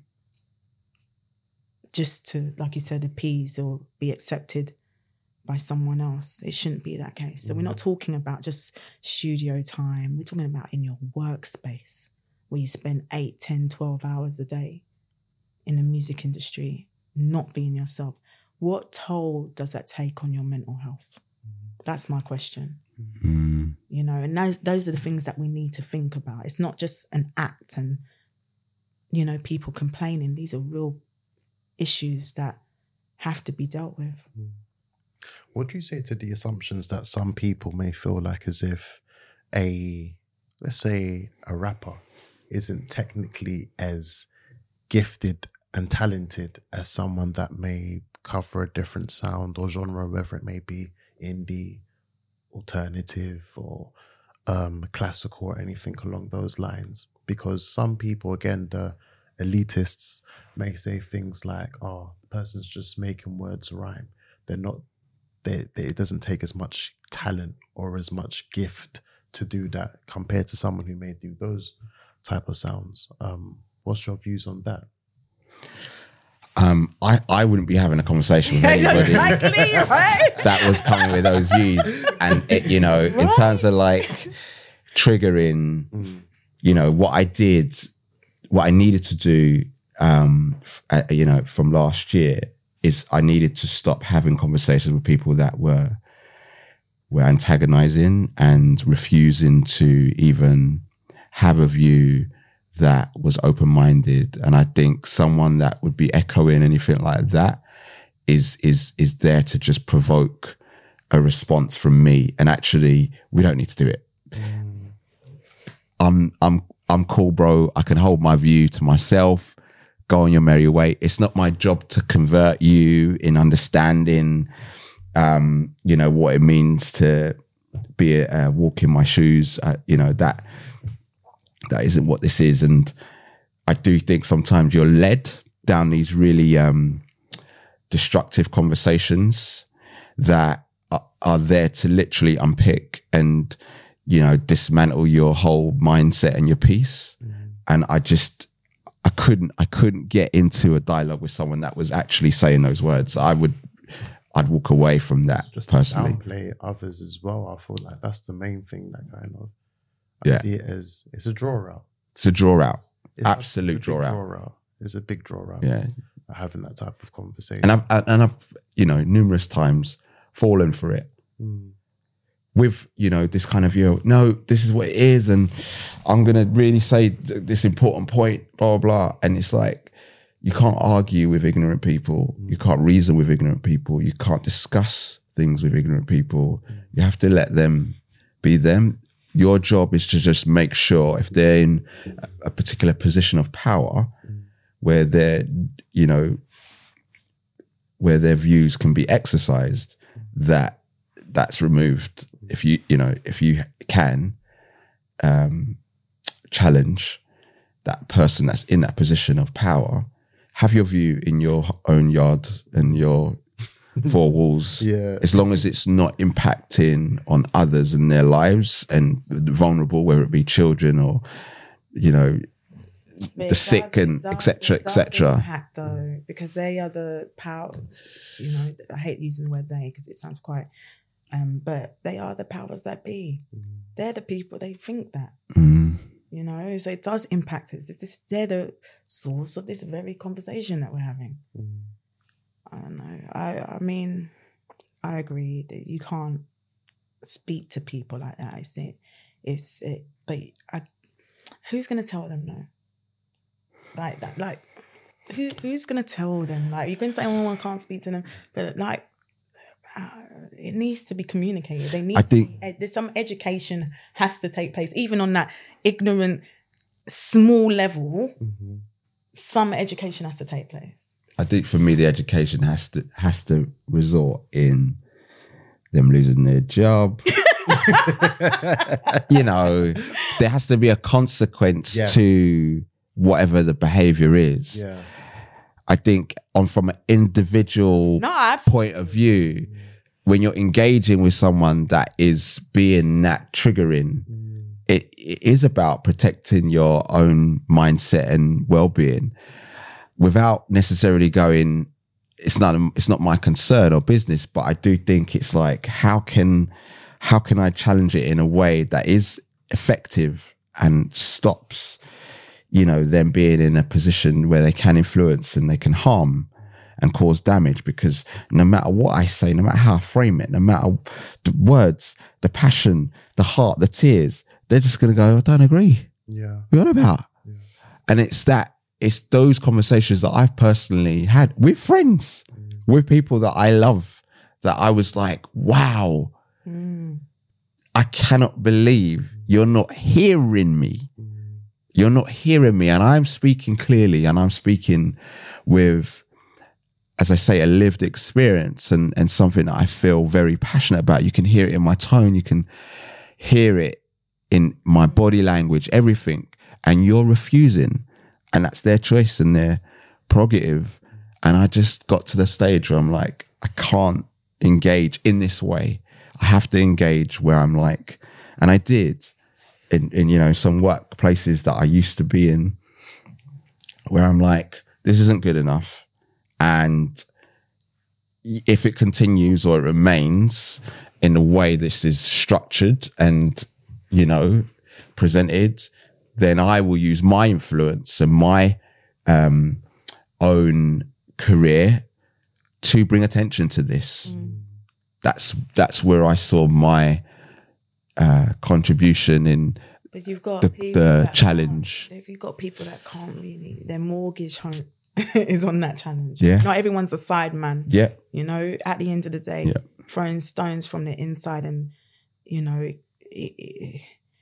just to, like you said, appease or be accepted by someone else. It shouldn't be that case. So mm. we're not talking about just studio time. We're talking about in your workspace where you spend eight, ten, twelve hours a day in the music industry, not being yourself. What toll does that take on your mental health? Mm. That's my question. Mm. You know, and those those are the things that we need to think about. It's not just an act and, you know, people complaining. These are real issues that have to be dealt with. Mm. What do you say to the assumptions that some people may feel like as if a, let's say, a rapper isn't technically as gifted and talented as someone that may cover a different sound or genre, whether it may be indie, alternative or um, classical or anything along those lines? Because some people, again, the elitists may say things like, oh, the person's just making words rhyme. They're not, they, they, it doesn't take as much talent or as much gift to do that compared to someone who may do those type of sounds. Um, what's your views on that? Um, I, I wouldn't be having a conversation with anybody exactly, right? that was coming with those views. And, it, you know, right. in terms of like triggering, mm. you know, what I did, what I needed to do, um, uh, you know, from last year is I needed to stop having conversations with people that were, were antagonizing and refusing to even have a view that was open-minded. And I think someone that would be echoing anything like that is is is there to just provoke a response from me. And actually, we don't need to do it. Mm. I'm I'm I'm cool, bro. I can hold my view to myself. Go on your merry way. It's not my job to convert you in understanding, um, you know, what it means to be a, uh, walk in my shoes. Uh, you know that. That isn't what this is. And I do think sometimes you're led down these really um, destructive conversations that are, are there to literally unpick and, you know, dismantle your whole mindset and your piece. Mm. And I just, I, couldn't I couldn't get into a dialogue with someone that was actually saying those words. I would I'd walk away from that Just personally. downplay others as well. I feel like that's the main thing that kind of I Yeah. see it as it's a draw out. It's a draw out. It's Absolute a, it's a draw big out. draw out. It's a big draw out. Yeah. Having that type of conversation. And I've and I've, you know, numerous times fallen for it. Mm. With, you know, this kind of view, no, this is what it is, and I'm gonna really say th- this important point, blah, blah, blah. And it's like, you can't argue with ignorant people, you can't reason with ignorant people, you can't discuss things with ignorant people. You have to let them be them. Your job is to just make sure if they're in a particular position of power where they're, you know, where their views can be exercised, that that's removed. If you, you know, if you can um, challenge that person that's in that position of power, have your view in your own yard and your four walls. Yeah. As long as it's not impacting on others and their lives and the vulnerable, whether it be children or, you know, But the it sick does- and it does- et cetera, it et does cetera. impact though, because they are the power. You know, I hate using the word they because it sounds quite, um, but they are the powers that be. They're the people. They think that. Mm. You know, so it does impact us. It's this, they're the source of this very conversation that we're having. Mm. I don't know. I I mean, I agree that you can't speak to people like that. It's it. It's it. But I, who's gonna tell them no? Like that. Like who who's gonna tell them? Like you can say, oh, I can't speak to them, but like uh, it needs to be communicated. They need. I to think- be, there's some education has to take place, even on that ignorant, small level. Mm-hmm. Some education has to take place. I think for me, the education has to has to resort in them losing their job. You know, there has to be a consequence Yeah. to whatever the behavior is. Yeah. I think on from an individual No, absolutely. point of view, when you're engaging with someone that is being that triggering, it, it is about protecting your own mindset and well-being without necessarily going, it's not it's not my concern or business. But I do think it's like, how can how can I challenge it in a way that is effective and stops, you know, them being in a position where they can influence and they can harm and cause damage? Because no matter what I say, no matter how I frame it, no matter the words, the passion, the heart, the tears, they're just going to go, I don't agree. Yeah. What about? Yeah. And it's that, it's those conversations that I've personally had with friends, with people that I love, that I was like, wow, Mm. I cannot believe you're not hearing me. You're not hearing me. And I'm speaking clearly, and I'm speaking with, as I say, a lived experience and, and something that I feel very passionate about. You can hear it in my tone. You can hear it in my body language, everything. And you're refusing. And that's their choice and their prerogative. And I just got to the stage where I'm like, I can't engage in this way. I have to engage where I'm like, and I did in, in, you know, some workplaces that I used to be in, where I'm like, this isn't good enough. And if it continues or it remains in the way this is structured and, you know, presented, then I will use my influence and my um, own career to bring attention to this. Mm. That's that's where I saw my uh, contribution in But you've got the, people the that challenge. can't- You've got people that can't really. Their mortgage home is on that challenge. Yeah. Not everyone's a side man. Yeah, You know, at the end of the day, Yeah. throwing stones from the inside, and you know, it, it,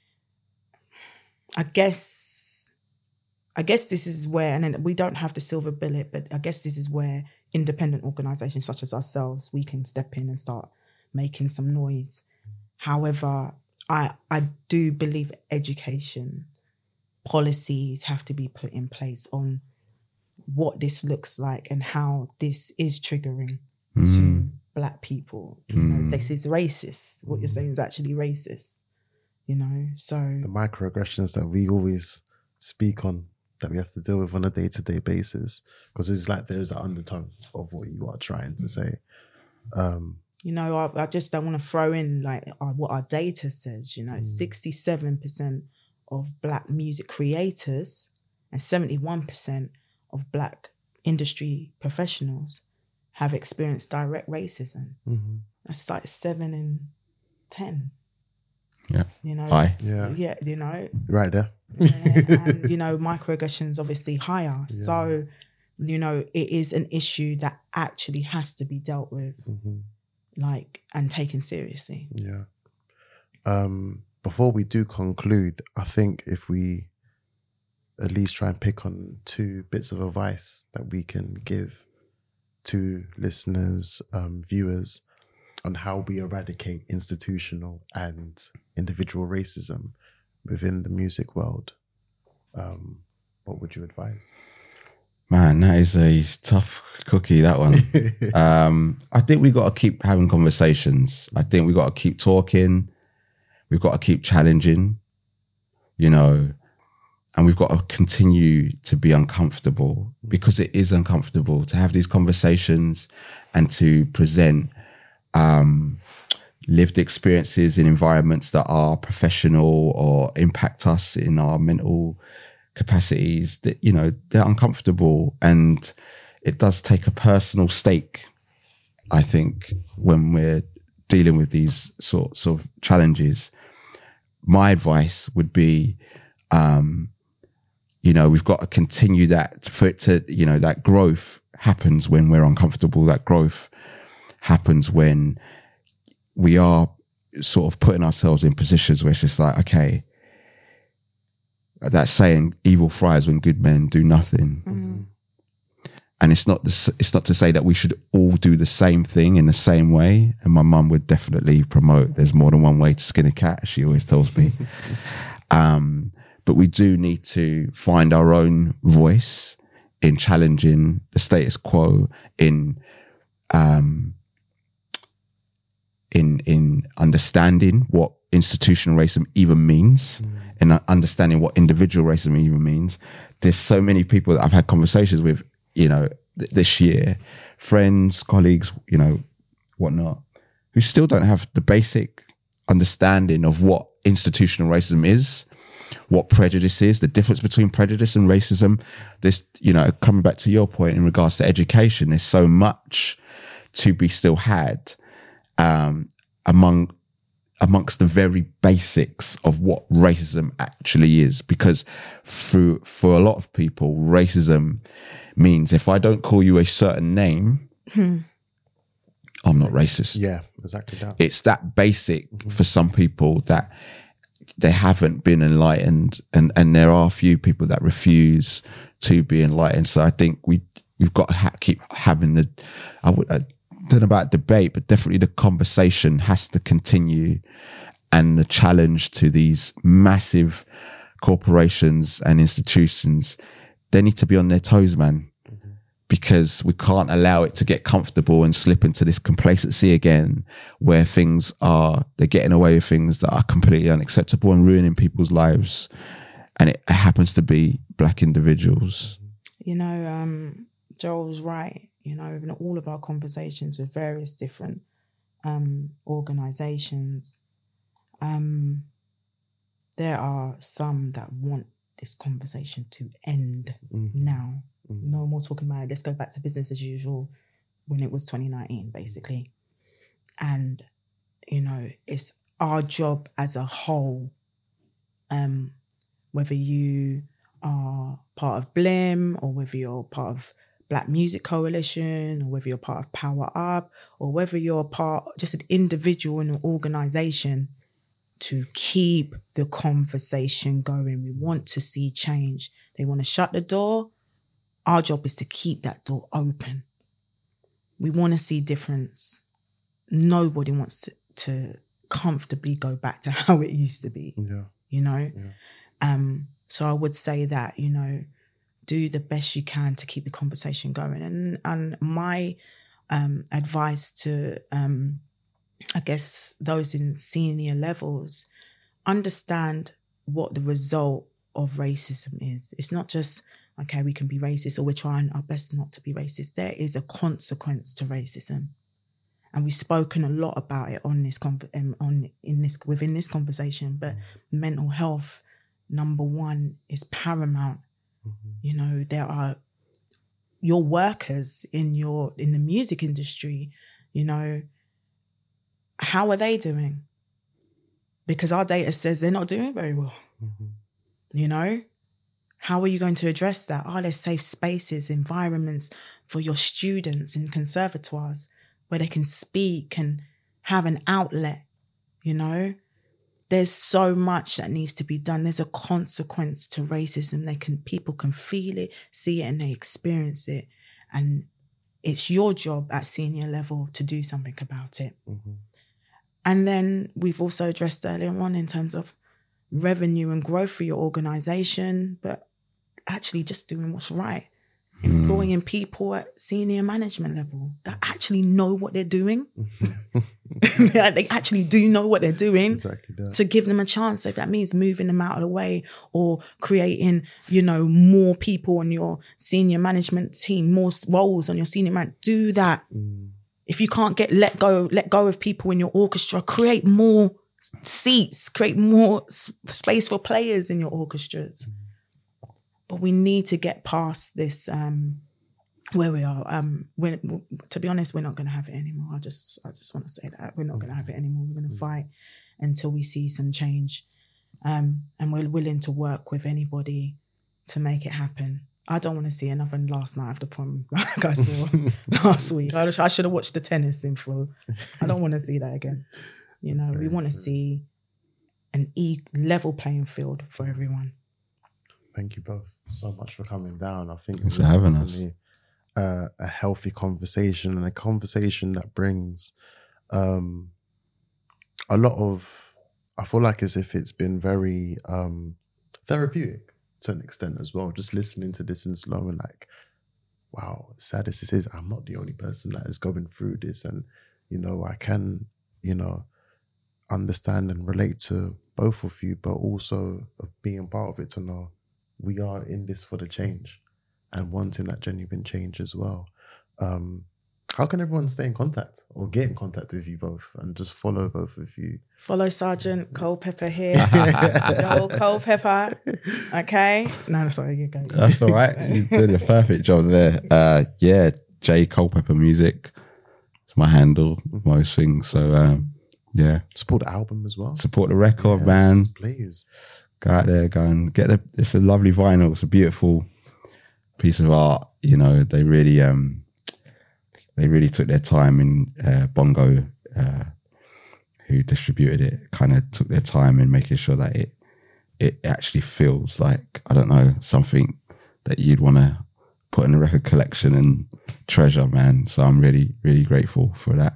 I guess, I guess this is where, and then we don't have the silver bullet, but I guess this is where independent organisations such as ourselves, we can step in and start making some noise. However, I I do believe education policies have to be put in place on what this looks like and how this is triggering Mm. to Black people. You know, Mm. this is racist. What you're saying is actually racist. You know, so The microaggressions that we always speak on, that we have to deal with on a day-to-day basis, because it's like there's an undertone of what you are trying to say. Um, you know, I, I just don't want to throw in like our, what our data says. You know, Mm. sixty-seven percent of Black music creators and seventy-one percent of Black industry professionals have experienced direct racism. mhm. That's like seven in ten. Yeah. You know. High. Yeah, Yeah. You know. right there. Yeah, and you know, microaggressions obviously higher. So, you know, it is an issue that actually has to be dealt with, Mhm. like, and taken seriously. Yeah. Um, before we do conclude, I think if we at least try and pick on two bits of advice that we can give to listeners, um, viewers, on how we eradicate institutional and individual racism within the music world, um, what would you advise? Man, that is a tough cookie, that one. um, I think we got to keep having conversations. I think we got to keep talking. We've got to keep challenging, you know, and we've got to continue to be uncomfortable, because it is uncomfortable to have these conversations and to present um, lived experiences in environments that are professional or impact us in our mental capacities. That, you know, they're uncomfortable, and it does take a personal stake, I think, when we're dealing with these sorts of challenges. My advice would be, um, you know, we've got to continue that for it to, you know, that growth happens when we're uncomfortable. That growth happens when we are sort of putting ourselves in positions where it's just like, okay, that saying, evil thrives when good men do nothing. Mm. And it's not this, it's not to say that we should all do the same thing in the same way. And my mum would definitely promote there's more than one way to skin a cat, as she always tells me. um, but we do need to find our own voice in challenging the status quo, in um, in in understanding what institutional racism even means, mm. and understanding what individual racism even means. There's so many people that I've had conversations with, you know, th- this year, friends, colleagues, you know, whatnot, who still don't have the basic understanding of what institutional racism is, what prejudice is, the difference between prejudice and racism. This, you know, coming back to your point in regards to education, there's so much to be still had um, among amongst the very basics of what racism actually is. Because for, for a lot of people, racism means if I don't call you a certain name, hmm. I'm not racist. Yeah, exactly that. It's that basic mm-hmm. for some people that they haven't been enlightened, and, and there are a few people that refuse to be enlightened. So I think we, we've got to ha- keep having the, I would, I don't know about debate, but definitely the conversation has to continue, and the challenge to these massive corporations and institutions, they need to be on their toes, man. Because we can't allow it to get comfortable and slip into this complacency again, where things are, they're getting away with things that are completely unacceptable and ruining people's lives. And it happens to be Black individuals. You know, um, Joel's right. You know, in all of our conversations with various different um, organisations, um, there are some that want this conversation to end mm-hmm. now. Mm-hmm. No more talking about it. Let's go back to business as usual when it was twenty nineteen, basically. And, you know, it's our job as a whole, um, whether you are part of Blim or whether you're part of Black Music Coalition or whether you're part of Power Up or whether you're part, just an individual in an organisation, to keep the conversation going. We want to see change. They want to shut the door. Our job is to keep that door open. We want to see difference. Nobody wants to, to comfortably go back to how it used to be, yeah. you know? Yeah. Um, so I would say that, you know, do the best you can to keep the conversation going. And, and my um, advice to, um, I guess, those in senior levels, understand what the result of racism is. It's not just, okay, we can be racist or we're trying our best not to be racist. There is a consequence to racism. And we've spoken a lot about it on this con- um, on in this within this conversation, but mental health, number one, is paramount. Mm-hmm. You know, there are your workers in your in the music industry, you know, how are they doing? Because our data says they're not doing very well. Mm-hmm. You know, how are you going to address that? Are there safe spaces, environments for your students in conservatoires where they can speak and have an outlet? You know, there's so much that needs to be done. There's a consequence to racism. They can, people can feel it, see it, and they experience it. And it's your job at senior level to do something about it. Mm-hmm. And then we've also addressed earlier on in terms of revenue and growth for your organisation, but actually just doing what's right. Mm. Employing people at senior management level that actually know what they're doing. They actually do know what they're doing. Exactly that. To give them a chance. So if that means moving them out of the way or creating, you know, more people on your senior management team, more roles on your senior man, do that. Mm. If you can't get let go, let go of people in your orchestra, create more seats, create more s- space for players in your orchestras. But we need to get past this um, where we are. Um, we're, to be honest, we're not going to have it anymore. I just, I just want to say that we're not going to have it anymore. We're going to fight until we see some change, um, and we're willing to work with anybody to make it happen. I don't want to see another Last Night of the Prom like I saw last week. I, I should have watched the tennis in full. I don't want to see that again. You know, we want to see an e- level playing field for everyone. Thank you both so much for coming down. I think thanks for having us. Uh, a healthy conversation, and a conversation that brings um, a lot of, I feel like as if it's been very um, therapeutic to an extent as well. Just listening to this and slow and like, wow, sad as this is, I'm not the only person that is going through this. And, you know, I can, you know, understand and relate to both of you, but also of being part of it to know we are in this for the change and wanting that genuine change as well. Um, how can everyone stay in contact or get in contact with you both and just follow both of you? Follow Sergeant Culpepper here. Joel Culpepper. Okay. No, sorry, you go. That's all right. You did a perfect job there. Uh, yeah, J Culpepper Music. It's my handle, most things. So, um, yeah. Support the album as well. Support the record, yes, man. Please. Go out there, go and get the, it's a lovely vinyl. It's a beautiful piece of art. You know, they really, um, they really took their time in uh, Bongo, uh, who distributed it, kind of took their time in making sure that it it actually feels like, I don't know, something that you'd want to put in a record collection and treasure, man. So I'm really, really grateful for that.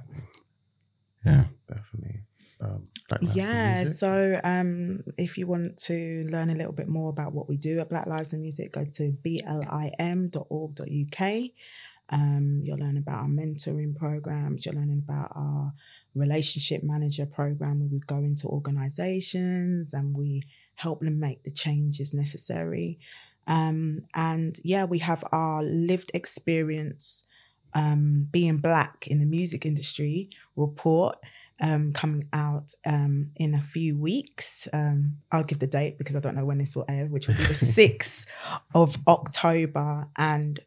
Yeah. Definitely. Um, yeah, so um, if you want to learn a little bit more about what we do at Black Lives in Music, go to b l i m dot org dot u k. Um, you'll learn about our mentoring programs. You're learning about our relationship manager program where we go into organizations and we help them make the changes necessary. Um, and yeah, we have our lived experience um, being Black in the music industry report um, coming out um, in a few weeks. Um, I'll give the date because I don't know when this will air, which will be the sixth of October. And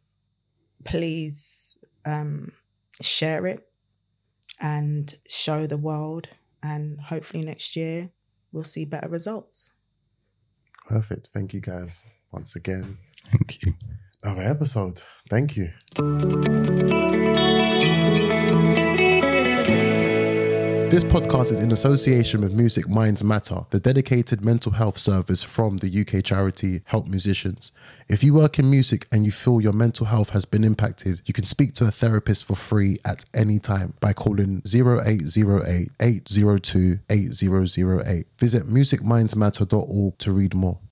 please um, share it and show the world, and hopefully next year we'll see better results. Perfect. Thank you guys once again. Thank you. Another episode. Thank you. This podcast is in association with Music Minds Matter, the dedicated mental health service from the U K charity Help Musicians. If you work in music and you feel your mental health has been impacted, you can speak to a therapist for free at any time by calling zero eight zero eight, eight zero two, eight zero zero eight. Visit music minds matter dot org to read more.